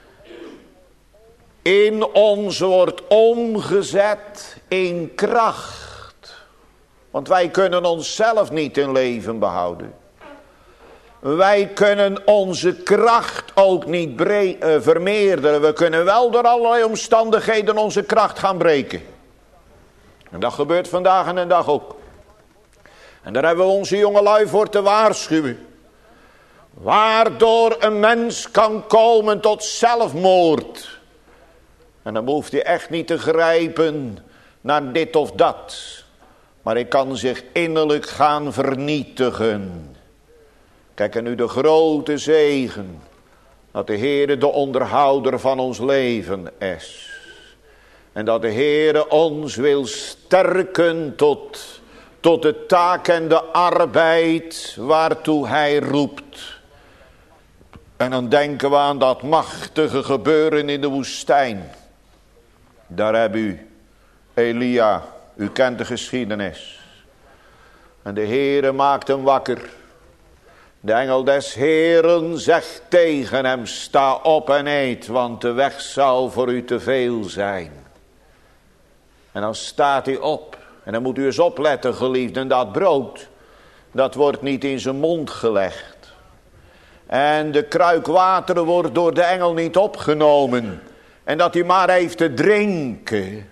in ons wordt omgezet in kracht. Want wij kunnen onszelf niet in leven behouden. Wij kunnen onze kracht ook niet vermeerderen. We kunnen wel door allerlei omstandigheden onze kracht gaan breken. En dat gebeurt vandaag en de dag ook. En daar hebben we onze jongelui voor te waarschuwen. Waardoor een mens kan komen tot zelfmoord. En dan hoeft hij echt niet te grijpen naar dit of dat. Maar hij kan zich innerlijk gaan vernietigen. Kijk, en nu de grote zegen. Dat de Heere de onderhouder van ons leven is. En dat de Heere ons wil sterken tot de taak en de arbeid waartoe hij roept. En dan denken we aan dat machtige gebeuren in de woestijn. Daar heb u Elia, u kent de geschiedenis. En de Heere maakt hem wakker. De engel des Heeren zegt tegen hem, sta op en eet, want de weg zal voor u te veel zijn. En dan staat hij op. En dan moet u eens opletten, geliefden, dat brood, dat wordt niet in zijn mond gelegd. En de kruik water wordt door de engel niet opgenomen. En dat hij maar heeft te drinken.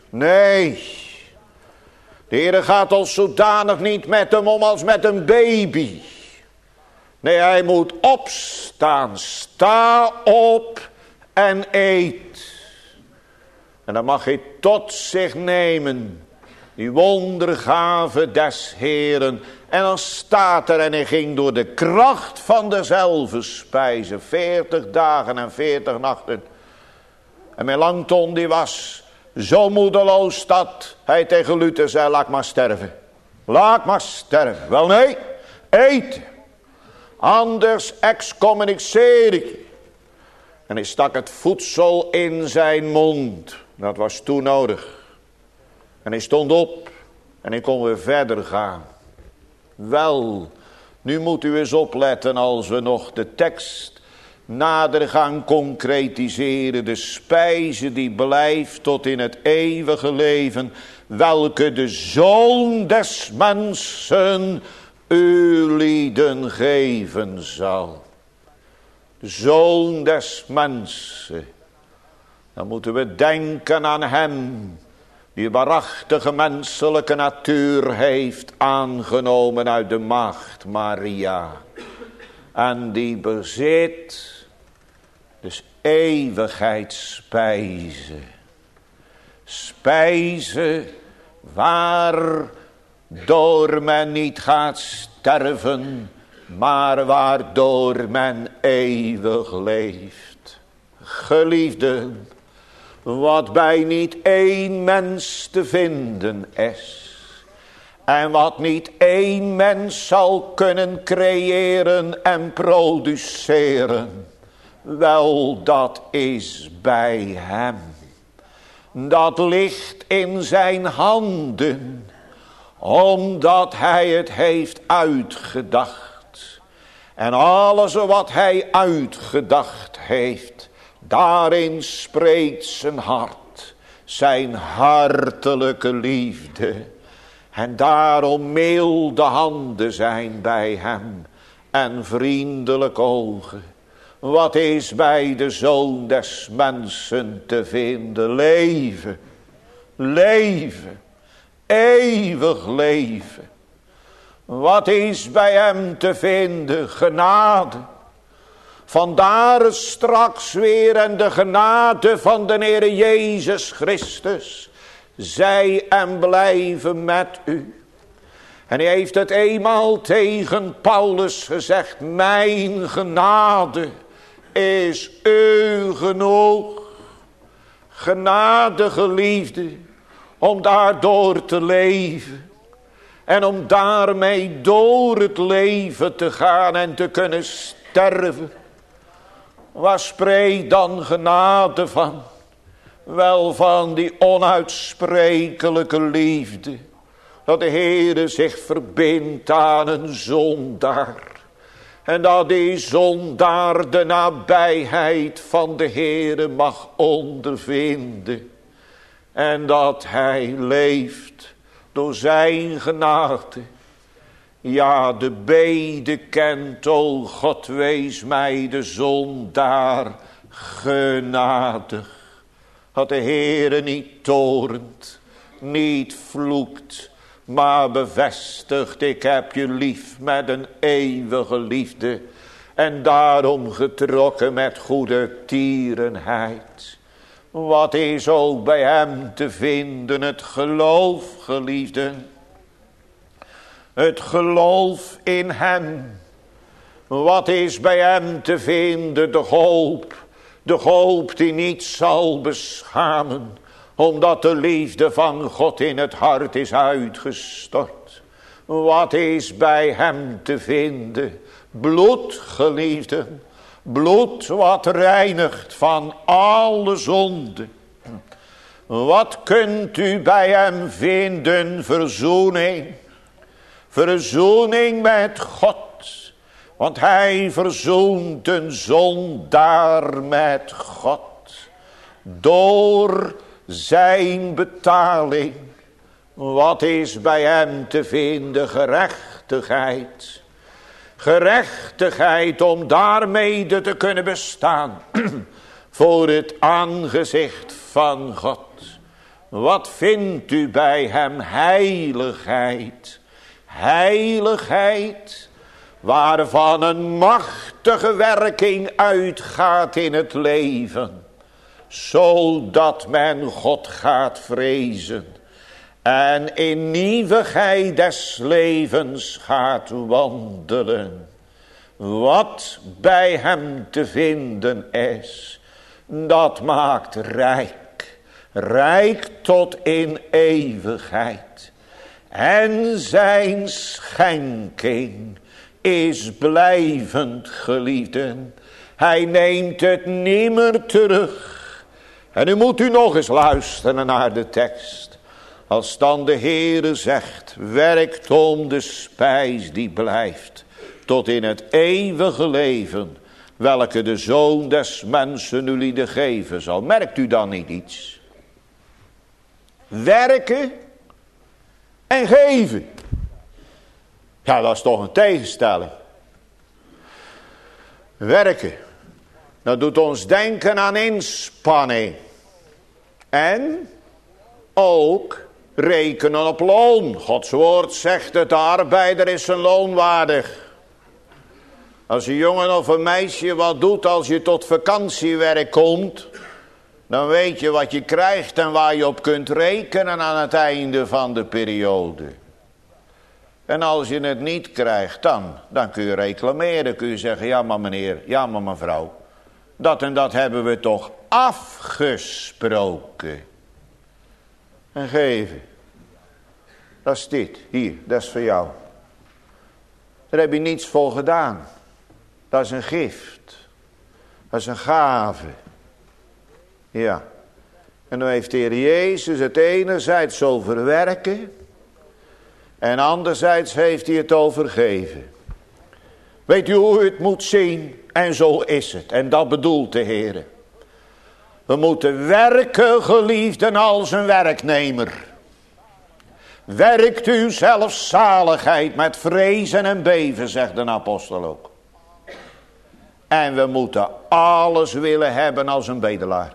Nee, de Heer gaat als zodanig niet met hem om als met een baby. Nee, hij moet opstaan. Sta op en eet. En dan mag hij tot zich nemen die wondergave des Heeren. En dan staat er, en hij ging door de kracht van dezelfde spijzen 40 dagen en 40 nachten. En Melanchthon die was zo moedeloos dat hij tegen Luther zei, laat maar sterven. Laat maar sterven. Wel nee, eet. Anders excommuniceer ik je. En hij stak het voedsel in zijn mond. Dat was toen nodig. En hij stond op. En hij kon weer verder gaan. Wel, nu moet u eens opletten als we nog de tekst nader gaan concretiseren. De spijze die blijft tot in het eeuwige leven. Welke de Zoon des mensen u lieden geven zal. De Zoon des mensen. Dan moeten we denken aan hem. Die waarachtige menselijke natuur heeft aangenomen uit de maagd Maria. En die bezit dus eeuwigheidsspijze. Spijze waardoor men niet gaat sterven, maar waardoor men eeuwig leeft. Geliefden, wat bij niet één mens te vinden is, en wat niet één mens zal kunnen creëren en produceren, wel, dat is bij hem. Dat ligt in zijn handen, omdat hij het heeft uitgedacht. En alles wat hij uitgedacht heeft, daarin spreekt zijn hart, zijn hartelijke liefde. En daarom milde handen zijn bij hem en vriendelijke ogen. Wat is bij de Zoon des mensen te vinden? Leven, leven, eeuwig leven. Wat is bij hem te vinden? Genade. Vandaar straks weer en de genade van de Heer Jezus Christus. Zij en blijven met u. En hij heeft het eenmaal tegen Paulus gezegd. Mijn genade is u genoeg. Genade, geliefde, om daardoor te leven. En om daarmee door het leven te gaan en te kunnen sterven. Waar spreekt dan genade van? Wel, van die onuitsprekelijke liefde. Dat de Heere zich verbindt aan een zondaar. En dat die zondaar de nabijheid van de Heere mag ondervinden. En dat hij leeft door zijn genade. Ja, de bede kent, o God, wees mij de zondaar genadig. Dat de Heere niet toornt, niet vloekt, maar bevestigt, ik heb je lief met een eeuwige liefde. En daarom getrokken met goede tierenheid. Wat is ook bij hem te vinden? Het geloof, geliefden. Het geloof in hem. Wat is bij hem te vinden? De hoop. De hoop die niet zal beschamen. Omdat de liefde van God in het hart is uitgestort. Wat is bij hem te vinden? Bloed, geliefden. Bloed wat reinigt van alle zonde. Wat kunt u bij hem vinden? Verzoening. Verzoening met God. Want hij verzoent een zondaar met God. Door zijn betaling. Wat is bij hem te vinden? Gerechtigheid. Gerechtigheid om daarmee te kunnen bestaan. Voor het aangezicht van God. Wat vindt u bij hem? Heiligheid. Heiligheid, waarvan een machtige werking uitgaat in het leven, zodat men God gaat vrezen en in nieuwigheid des levens gaat wandelen. Wat bij hem te vinden is, dat maakt rijk, rijk tot in eeuwigheid. En zijn schenking is blijvend, geliefden. Hij neemt het nimmer terug. En nu moet u nog eens luisteren naar de tekst. Als dan de Heere zegt, werkt om de spijs die blijft tot in het eeuwige leven, welke de Zoon des mensen u lieden geven zal. Merkt u dan niet iets? Werken en geven. Ja, dat is toch een tegenstelling. Werken, dat doet ons denken aan inspanning. En ook rekenen op loon. Gods woord zegt het, de arbeider is zijn loon waardig. Als een jongen of een meisje wat doet als je tot vakantiewerk komt, dan weet je wat je krijgt en waar je op kunt rekenen aan het einde van de periode. En als je het niet krijgt, dan kun je reclameren. Kun je zeggen, ja maar meneer, ja maar mevrouw, dat en dat hebben we toch afgesproken. En geven. Dat is dit, hier, dat is voor jou. Daar heb je niets voor gedaan. Dat is een gift. Dat is een gave. Ja. En dan heeft de Heer Jezus het enerzijds over werken. En anderzijds heeft hij het over geven. Weet u hoe u het moet zien? En zo is het. En dat bedoelt de Heer. We moeten werken, geliefden, als een werknemer. Werkt u zelf zaligheid met vrezen en beven, zegt de apostel ook. En we moeten alles willen hebben als een bedelaar.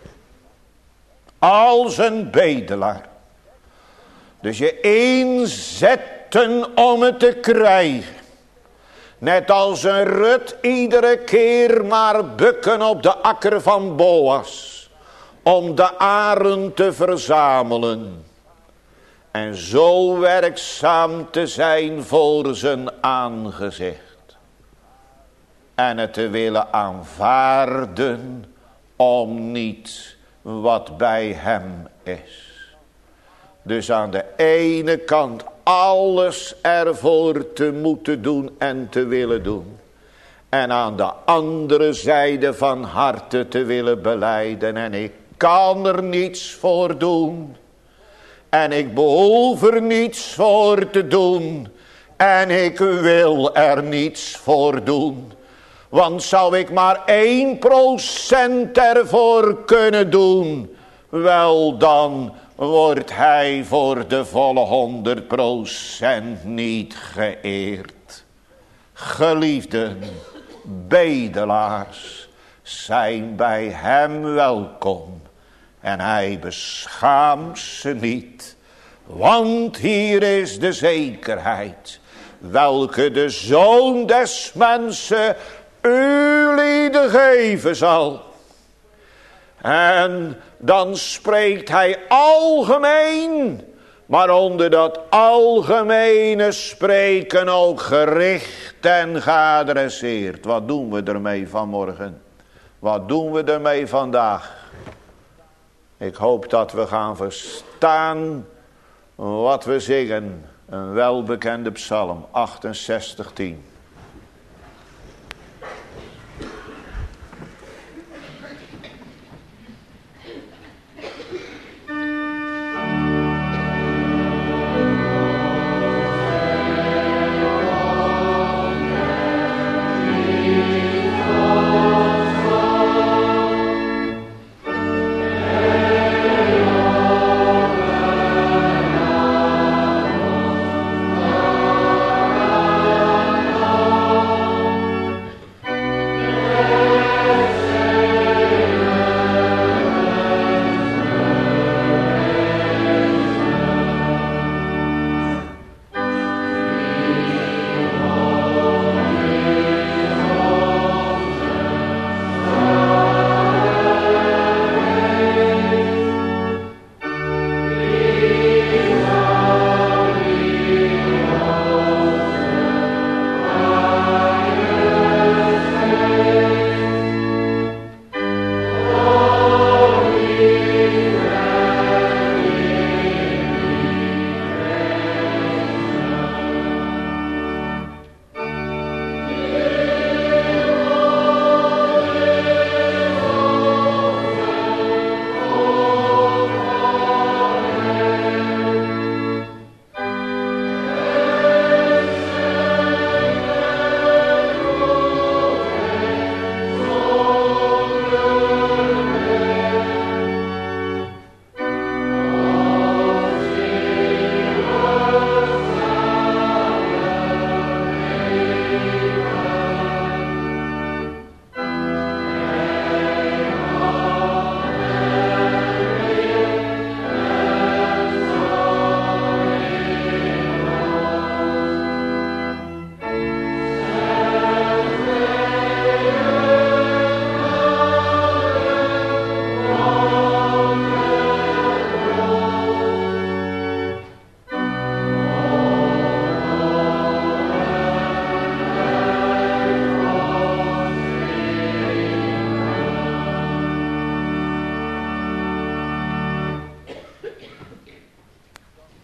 Als een bedelaar. Dus je inzetten om het te krijgen. Net als een Rut iedere keer maar bukken op de akker van Boas. Om de aren te verzamelen. En zo werkzaam te zijn voor zijn aangezicht. En het te willen aanvaarden om niet wat bij hem is. Dus aan de ene kant alles ervoor te moeten doen en te willen doen. En aan de andere zijde van harte te willen belijden. En ik kan er niets voor doen. En ik behoef er niets voor te doen. En ik wil er niets voor doen. Want zou ik maar 1% ervoor kunnen doen, wel dan wordt hij voor de volle 100% niet geëerd. Geliefden, bedelaars zijn bij hem welkom. En hij beschaamt ze niet. Want hier is de zekerheid, welke de Zoon des mensen u lieden geven zal. En dan spreekt hij algemeen. Maar onder dat algemene spreken ook gericht en geadresseerd. Wat doen we ermee vanmorgen? Wat doen we ermee vandaag? Ik hoop dat we gaan verstaan wat we zingen. Een welbekende psalm, 68:10.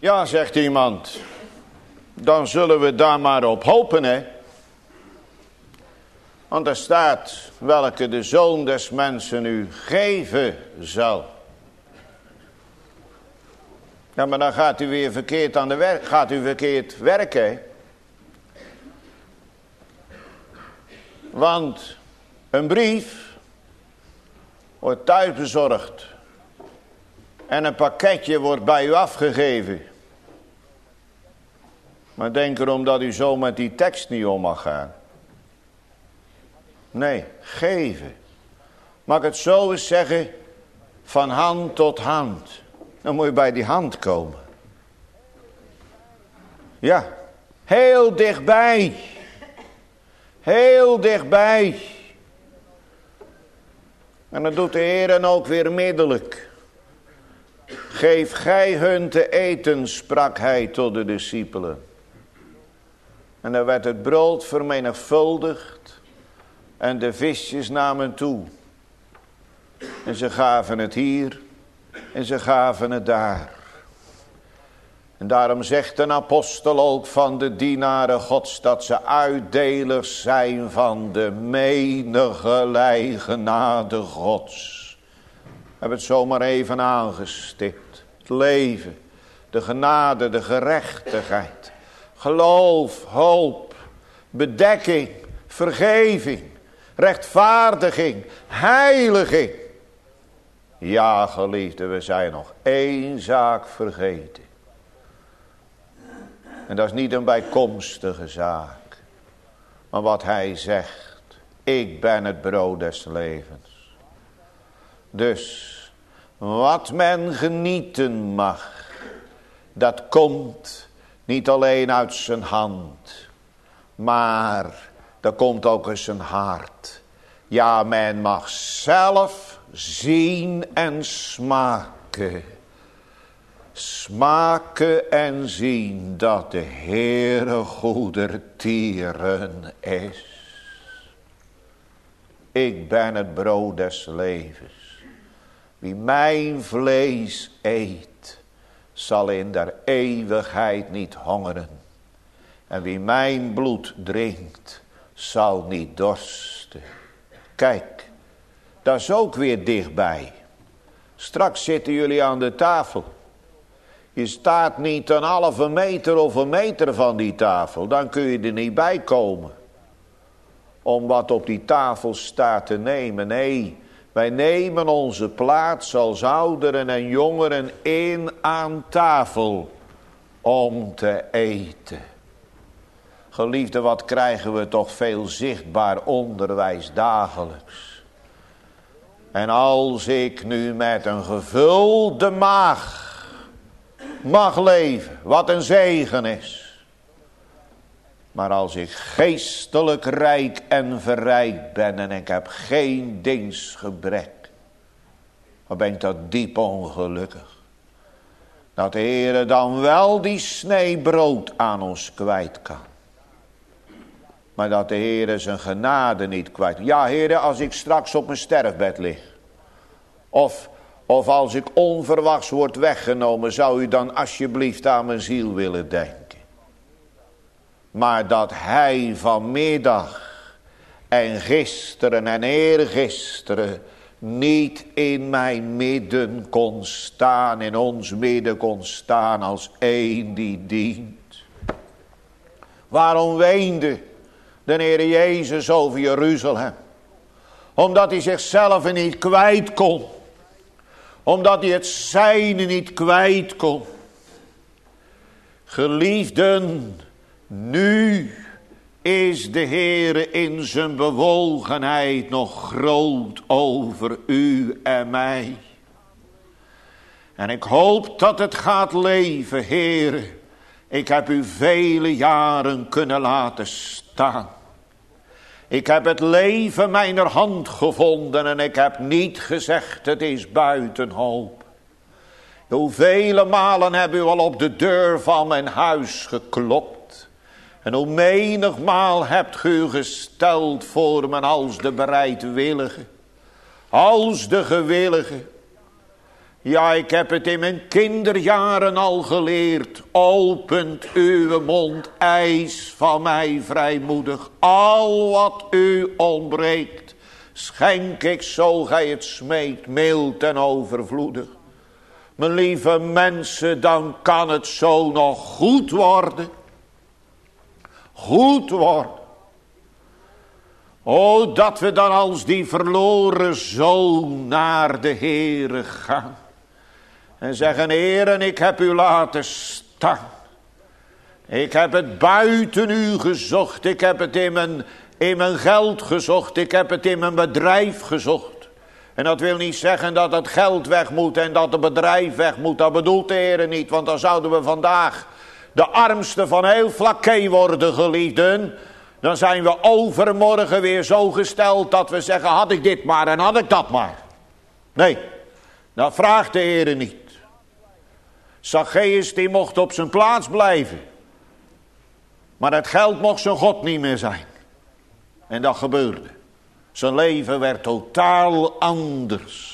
Ja, zegt iemand, dan zullen we daar maar op hopen, hè. Want er staat, welke de Zoon des Mensen u geven zal. Ja, maar dan gaat u weer verkeerd aan de werk, gaat u verkeerd werken, hè? Want een brief wordt thuis bezorgd. En een pakketje wordt bij u afgegeven. Maar denk erom dat u zo met die tekst niet om mag gaan. Nee, geven. Mag ik het zo eens zeggen? Van hand tot hand. Dan moet je bij die hand komen. Ja, heel dichtbij. Heel dichtbij. En dat doet de Heer dan ook weer middelijk. Geef gij hun te eten, sprak hij tot de discipelen. En dan werd het brood vermenigvuldigd. En de visjes namen toe. En ze gaven het hier. En ze gaven het daar. En daarom zegt een apostel ook van de dienaren Gods, dat ze uitdelers zijn van de menigerlei genade Gods. We hebben het zomaar even aangestipt. Het leven, de genade, de gerechtigheid, geloof, hoop, bedekking, vergeving, rechtvaardiging, heiliging. Ja, geliefden, we zijn nog één zaak vergeten. En dat is niet een bijkomstige zaak. Maar wat hij zegt. Ik ben het brood des levens. Dus wat men genieten mag. Dat komt niet alleen uit zijn hand. Maar dat komt ook uit zijn hart. Ja, men mag zelf zien en smaken. Smaken en zien dat de Heere goedertieren is. Ik ben het brood des levens. Wie mijn vlees eet, zal in der eeuwigheid niet hongeren. En wie mijn bloed drinkt, zal niet dorsten. Kijk, dat is ook weer dichtbij. Straks zitten jullie aan de tafel. Je staat niet een halve meter of een meter van die tafel. Dan kun je er niet bij komen. Om wat op die tafel staat te nemen. Nee, wij nemen onze plaats als ouderen en jongeren in aan tafel. Om te eten. Geliefden, wat krijgen we toch veel zichtbaar onderwijs dagelijks. En als ik nu met een gevulde maag mag leven, wat een zegen is. Maar als ik geestelijk rijk en verrijkt ben en ik heb geen dienstgebrek, dan ben ik dat diep ongelukkig. Dat de Heere dan wel die snee brood aan ons kwijt kan. Maar dat de Heere zijn genade niet kwijt. Ja, Heere, als ik straks op mijn sterfbed lig. Of als ik onverwachts word weggenomen, zou u dan alsjeblieft aan mijn ziel willen denken. Maar dat hij vanmiddag en gisteren en eergisteren niet in mijn midden kon staan, in ons midden kon staan als één die dient. Waarom weende de Heer Jezus over Jeruzalem? Omdat hij zichzelf er niet kwijt kon. Omdat hij het zijne niet kwijt kon. Geliefden, nu is de Heere in zijn bewogenheid nog groot over u en mij. En ik hoop dat het gaat leven, Heere. Ik heb u vele jaren kunnen laten staan. Ik heb het leven mijner hand gevonden en ik heb niet gezegd het is buiten hoop. Hoevele malen heb u al op de deur van mijn huis geklopt. En hoe menigmaal hebt u gesteld voor me als de bereidwillige. Als de gewillige. Ja, ik heb het in mijn kinderjaren al geleerd. Opent uw mond, eis van mij vrijmoedig. Al wat u ontbreekt, schenk ik zo gij het smeekt, mild en overvloedig. Mijn lieve mensen, dan kan het zo nog goed worden. Goed worden. O, dat we dan als die verloren zoon naar de Heere gaan. En zeggen, Heeren, ik heb u laten staan. Ik heb het buiten u gezocht. Ik heb het in mijn geld gezocht. Ik heb het in mijn bedrijf gezocht. En dat wil niet zeggen dat het geld weg moet en dat het bedrijf weg moet. Dat bedoelt de Heer niet, want dan zouden we vandaag de armste van heel Flakkee worden, geliefden. Dan zijn we overmorgen weer zo gesteld dat we zeggen, had ik dit maar en had ik dat maar. Nee, dat vraagt de Heer niet. Zacchaeus die mocht op zijn plaats blijven. Maar het geld mocht zijn God niet meer zijn. En dat gebeurde. Zijn leven werd totaal anders.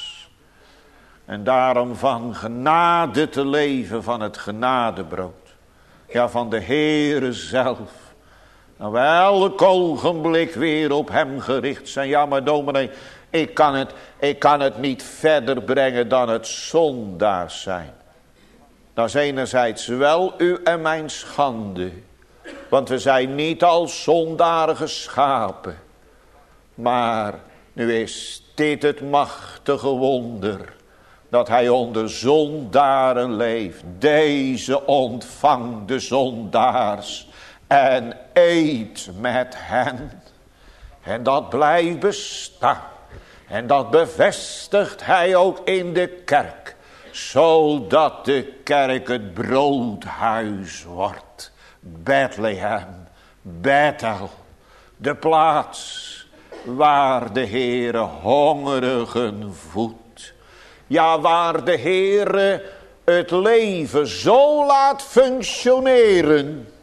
En daarom van genade te leven, van het genadebrood. Ja, van de Heere zelf. En we elk ogenblik weer op hem gericht zijn. Ja, maar dominee, ik kan het niet verder brengen dan het zondaars zijn. Dat is enerzijds wel u en mijn schande. Want we zijn niet als zondaren geschapen. Maar nu is dit het machtige wonder. Dat hij onder zondaren leeft. Deze ontvangt de zondaars. En eet met hen. En dat blijft bestaan. En dat bevestigt hij ook in de kerk. Zodat de kerk het broodhuis wordt. Bethlehem, Bethel, de plaats waar de Heere hongerigen voedt. Ja, waar de Heere het leven zo laat functioneren,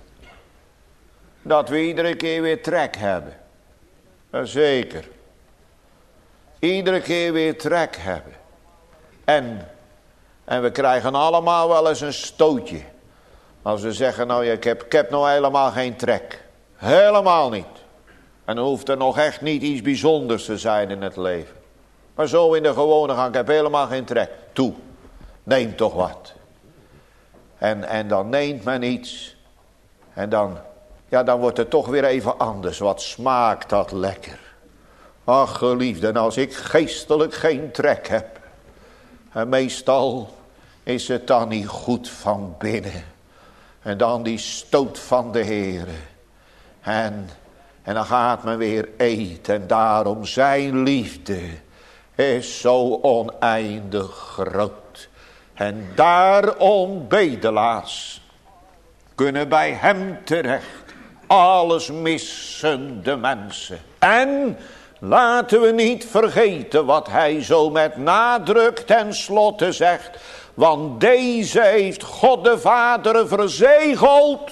dat we iedere keer weer trek hebben. Zeker. Iedere keer weer trek hebben. En we krijgen allemaal wel eens een stootje. Als we zeggen, nou ja, ik heb nou helemaal geen trek. Helemaal niet. En dan hoeft er nog echt niet iets bijzonders te zijn in het leven. Maar zo in de gewone gang, ik heb helemaal geen trek. Toe, neem toch wat. En dan neemt men iets. En dan wordt het toch weer even anders. Wat smaakt dat lekker. Ach geliefden, als ik geestelijk geen trek heb. En meestal is het dan niet goed van binnen. En dan die stoot van de Heere. En dan gaat men weer eten. En daarom zijn liefde is zo oneindig groot. En daarom bedelaars kunnen bij hem terecht. Alles missende mensen. En laten we niet vergeten wat hij zo met nadruk ten slotte zegt. Want deze heeft God de Vader verzegeld.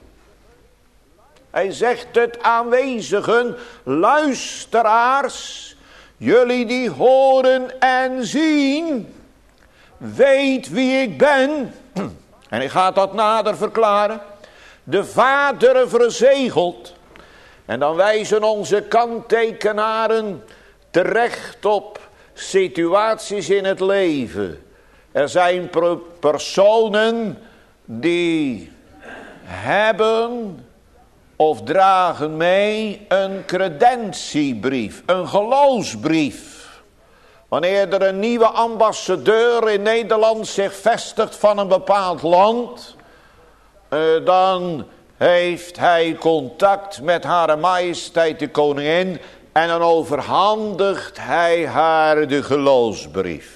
Hij zegt het aanwezigen, luisteraars, jullie die horen en zien, weet wie ik ben. En hij gaat dat nader verklaren. De Vader verzegeld. En dan wijzen onze kanttekenaren terecht op situaties in het leven. Er zijn personen die hebben of dragen mee een credentiebrief, een geloofsbrief. Wanneer er een nieuwe ambassadeur in Nederland zich vestigt van een bepaald land, dan heeft hij contact met Hare Majesteit de Koningin en dan overhandigt hij haar de geloofsbrief.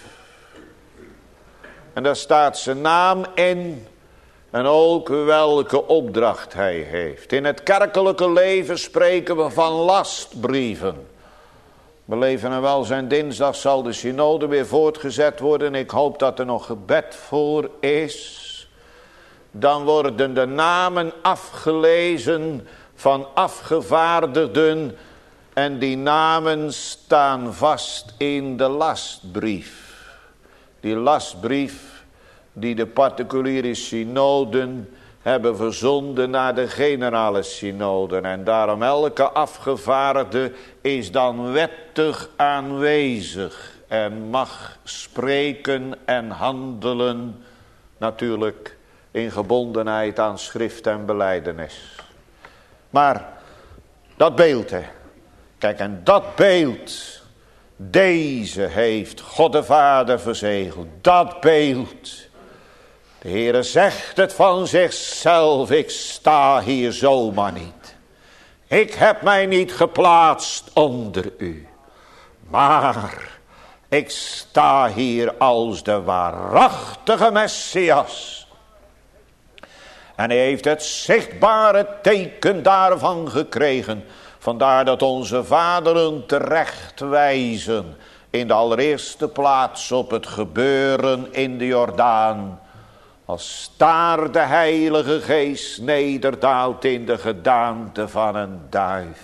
En daar staat zijn naam in en ook welke opdracht hij heeft. In het kerkelijke leven spreken we van lastbrieven. We leven en welzijn dinsdag zal de synode weer voortgezet worden. Ik hoop dat er nog gebed voor is. Dan worden de namen afgelezen van afgevaardigden. En die namen staan vast in de lastbrief. Die lastbrief die de particuliere synoden hebben verzonden naar de generale synoden. En daarom elke afgevaardigde is dan wettig aanwezig. En mag spreken en handelen. Natuurlijk in gebondenheid aan schrift en belijdenis. Maar dat beeld, hè. Kijk, en dat beeld, deze heeft God de Vader verzegeld. Dat beeld. De Heere zegt het van zichzelf, ik sta hier zomaar niet. Ik heb mij niet geplaatst onder u. Maar ik sta hier als de waarachtige Messias. En hij heeft het zichtbare teken daarvan gekregen. Vandaar dat onze vaderen terecht wijzen. In de allereerste plaats op het gebeuren in de Jordaan. Als daar de Heilige Geest nederdaalt in de gedaante van een duif.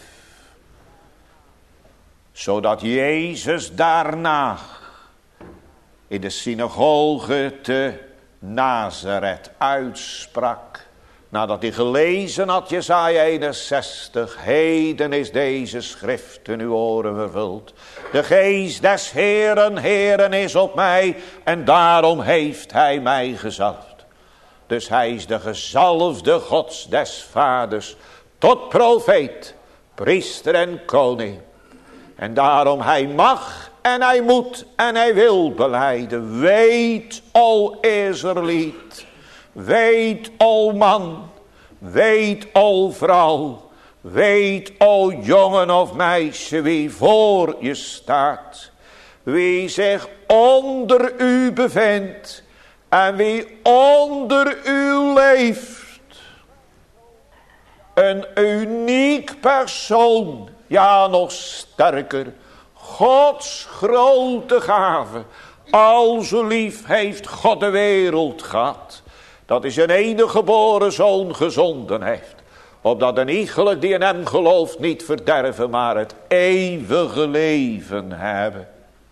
Zodat Jezus daarna in de synagoge te Nazareth uitsprak. Nadat hij gelezen had Jesaja 61. Heden is deze schrift in uw oren vervuld. De geest des Heeren is op mij. En daarom heeft hij mij gezalfd. Dus hij is de gezalfde Gods des Vaders. Tot profeet, priester en koning. En daarom hij mag en hij moet en hij wil belijden. Weet, o Israëliet. Weet, o man. Weet, o vrouw. Weet, o jongen of meisje, wie voor je staat. Wie zich onder u bevindt. En wie onder u leeft. Een uniek persoon. Ja, nog sterker. Gods grote gave. Al zo lief heeft God de wereld gehad. Dat hij zijn enige geboren zoon gezonden heeft. Opdat een iegelijk die in hem gelooft niet verderven, maar het eeuwige leven hebben.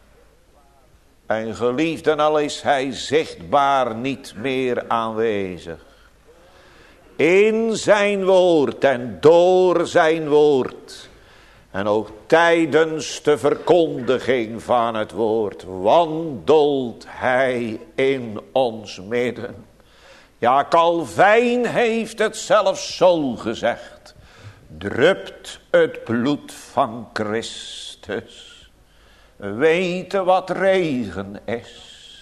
En geliefden, al is hij zichtbaar niet meer aanwezig. In zijn woord en door zijn woord. En ook tijdens de verkondiging van het woord wandelt hij in ons midden. Ja, Calvijn heeft het zelfs zo gezegd. Drupt het bloed van Christus. We weten wat regen is.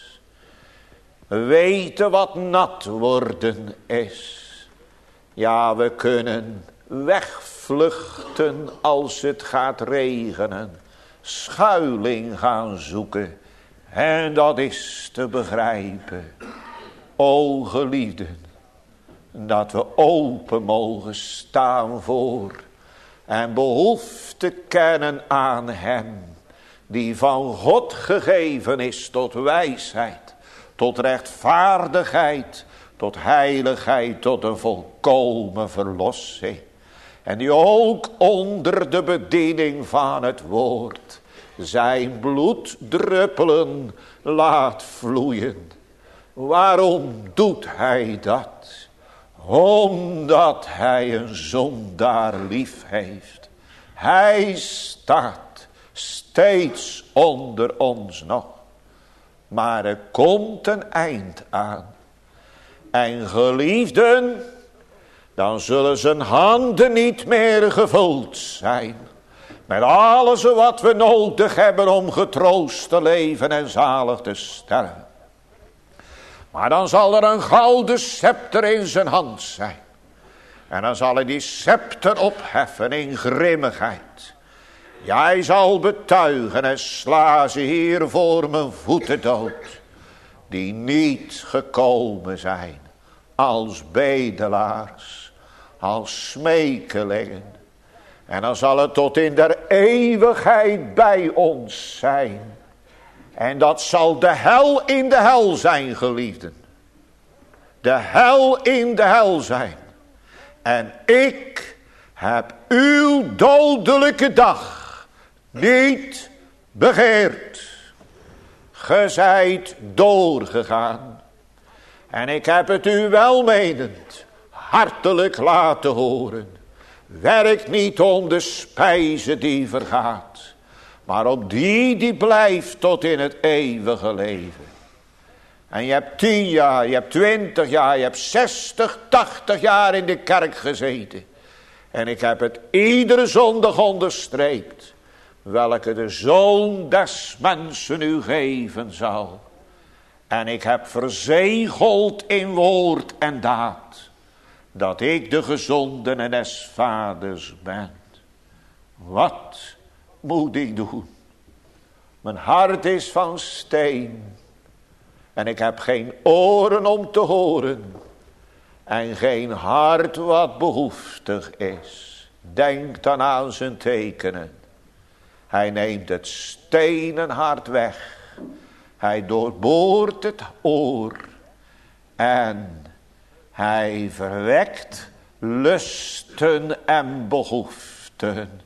We weten wat nat worden is. Ja, we kunnen wegvluchten als het gaat regenen. Schuiling gaan zoeken. En dat is te begrijpen. O geliefden, dat we open mogen staan voor en behoefte kennen aan hem, die van God gegeven is tot wijsheid, tot rechtvaardigheid, tot heiligheid, tot een volkomen verlossing. En die ook onder de bediening van het woord zijn bloeddruppelen laat vloeien. Waarom doet hij dat? Omdat hij een zondaar lief heeft. Hij staat steeds onder ons nog. Maar er komt een eind aan. En geliefden, dan zullen zijn handen niet meer gevuld zijn. Met alles wat we nodig hebben om getroost te leven en zalig te sterven. Maar dan zal er een gouden scepter in zijn hand zijn. En dan zal hij die scepter opheffen in grimmigheid. Ja, hij zal betuigen en sla ze hier voor mijn voeten dood. Die niet gekomen zijn als bedelaars, als smekelingen. En dan zal het tot in der eeuwigheid bij ons zijn. En dat zal de hel in de hel zijn, geliefden. De hel in de hel zijn. En ik heb uw dodelijke dag niet begeerd. Ge zijt doorgegaan. En ik heb het u welmenend hartelijk laten horen. Werk niet om de spijze die vergaat, maar op die blijft tot in het eeuwige leven. En je hebt 10 jaar, je hebt 20 jaar, je hebt 60, 80 jaar in de kerk gezeten. En ik heb het iedere zondag onderstreept, welke de Zoon des mensen u geven zal. En ik heb verzegeld in woord en daad, dat ik de gezonden en des vaders ben. Wat moet ik doen? Mijn hart is van steen. En ik heb geen oren om te horen. En geen hart wat behoeftig is. Denk dan aan zijn tekenen. Hij neemt het stenen hart weg. Hij doorboort het oor. En hij verwekt lusten en behoeften.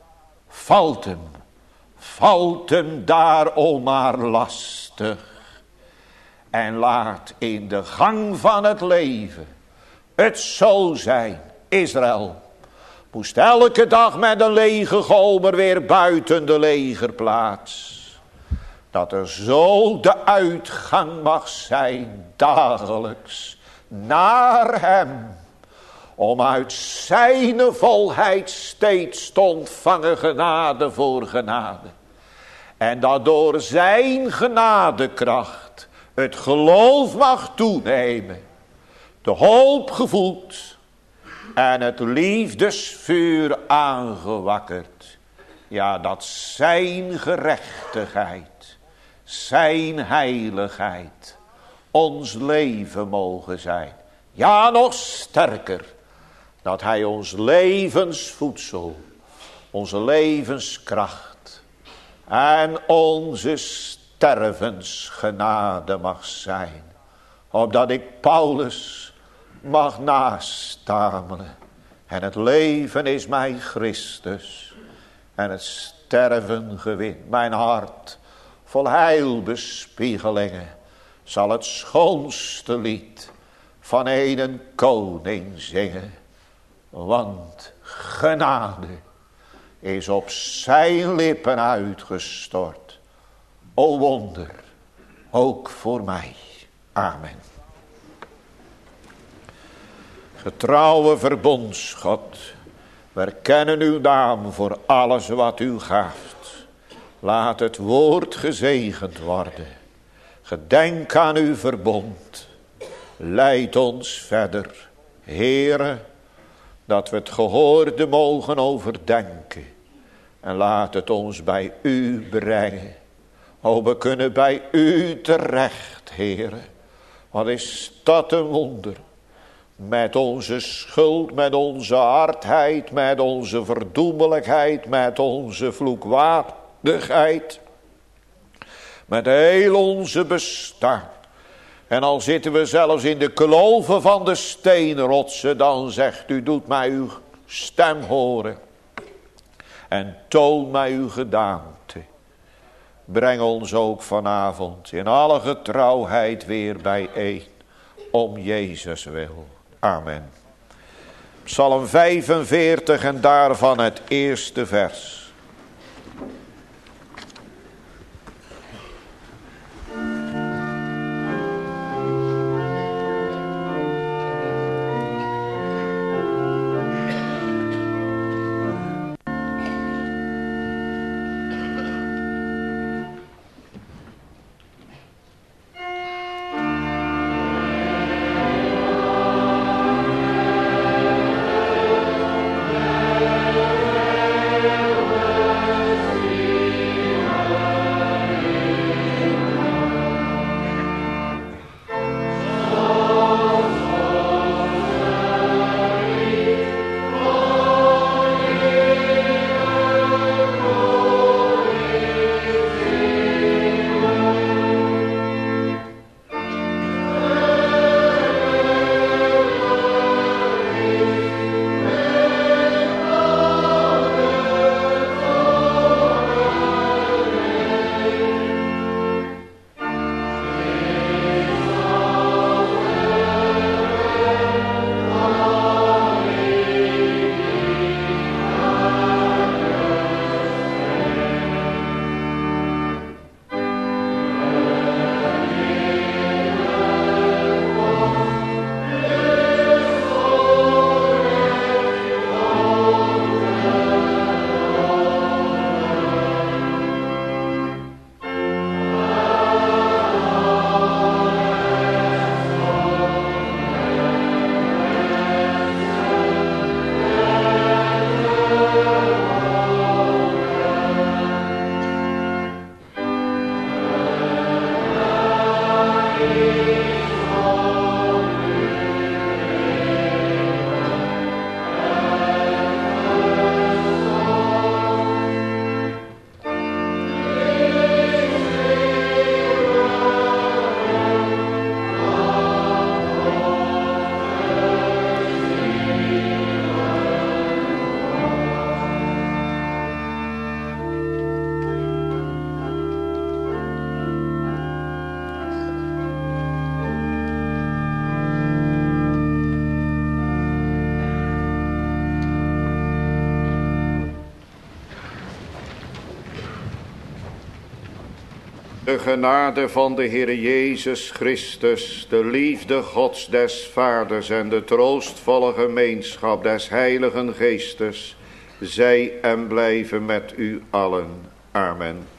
Valt hem daarom maar lastig. En laat in de gang van het leven het zo zijn. Israël moest elke dag met een lege gomer weer buiten de legerplaats. Dat er zo de uitgang mag zijn dagelijks naar hem. Om uit zijn volheid steeds te ontvangen genade voor genade. En dat door zijn genadekracht het geloof mag toenemen. De hoop gevoed. En het liefdesvuur aangewakkerd. Ja, dat zijn gerechtigheid, zijn heiligheid ons leven mogen zijn. Ja, nog sterker. Dat hij ons levensvoedsel, onze levenskracht en onze stervensgenade mag zijn. Opdat ik Paulus mag nastamelen. En het leven is mij Christus. En het sterven gewin. Mijn hart vol heilbespiegelingen zal het schoonste lied van een koning zingen. Want genade is op zijn lippen uitgestort. O wonder, ook voor mij. Amen. Getrouwe verbondsgod, we erkennen uw naam voor alles wat u gaaft. Laat het woord gezegend worden. Gedenk aan uw verbond. Leid ons verder, Heere, dat we het gehoorde mogen overdenken. En laat het ons bij u brengen. O, we kunnen bij u terecht, Heere. Wat is dat een wonder. Met onze schuld, met onze hardheid, met onze verdoemelijkheid, met onze vloekwaardigheid. Met heel onze bestaan. En al zitten we zelfs in de kloven van de steenrotsen, dan zegt u, doet mij uw stem horen. En toon mij uw gedaante. Breng ons ook vanavond in alle getrouwheid weer bijeen. Om Jezus wil. Amen. Psalm 45 en daarvan het eerste vers. De genade van de Heer Jezus Christus, de liefde Gods des Vaders en de troostvolle gemeenschap des Heiligen Geestes, zij en blijven met u allen. Amen.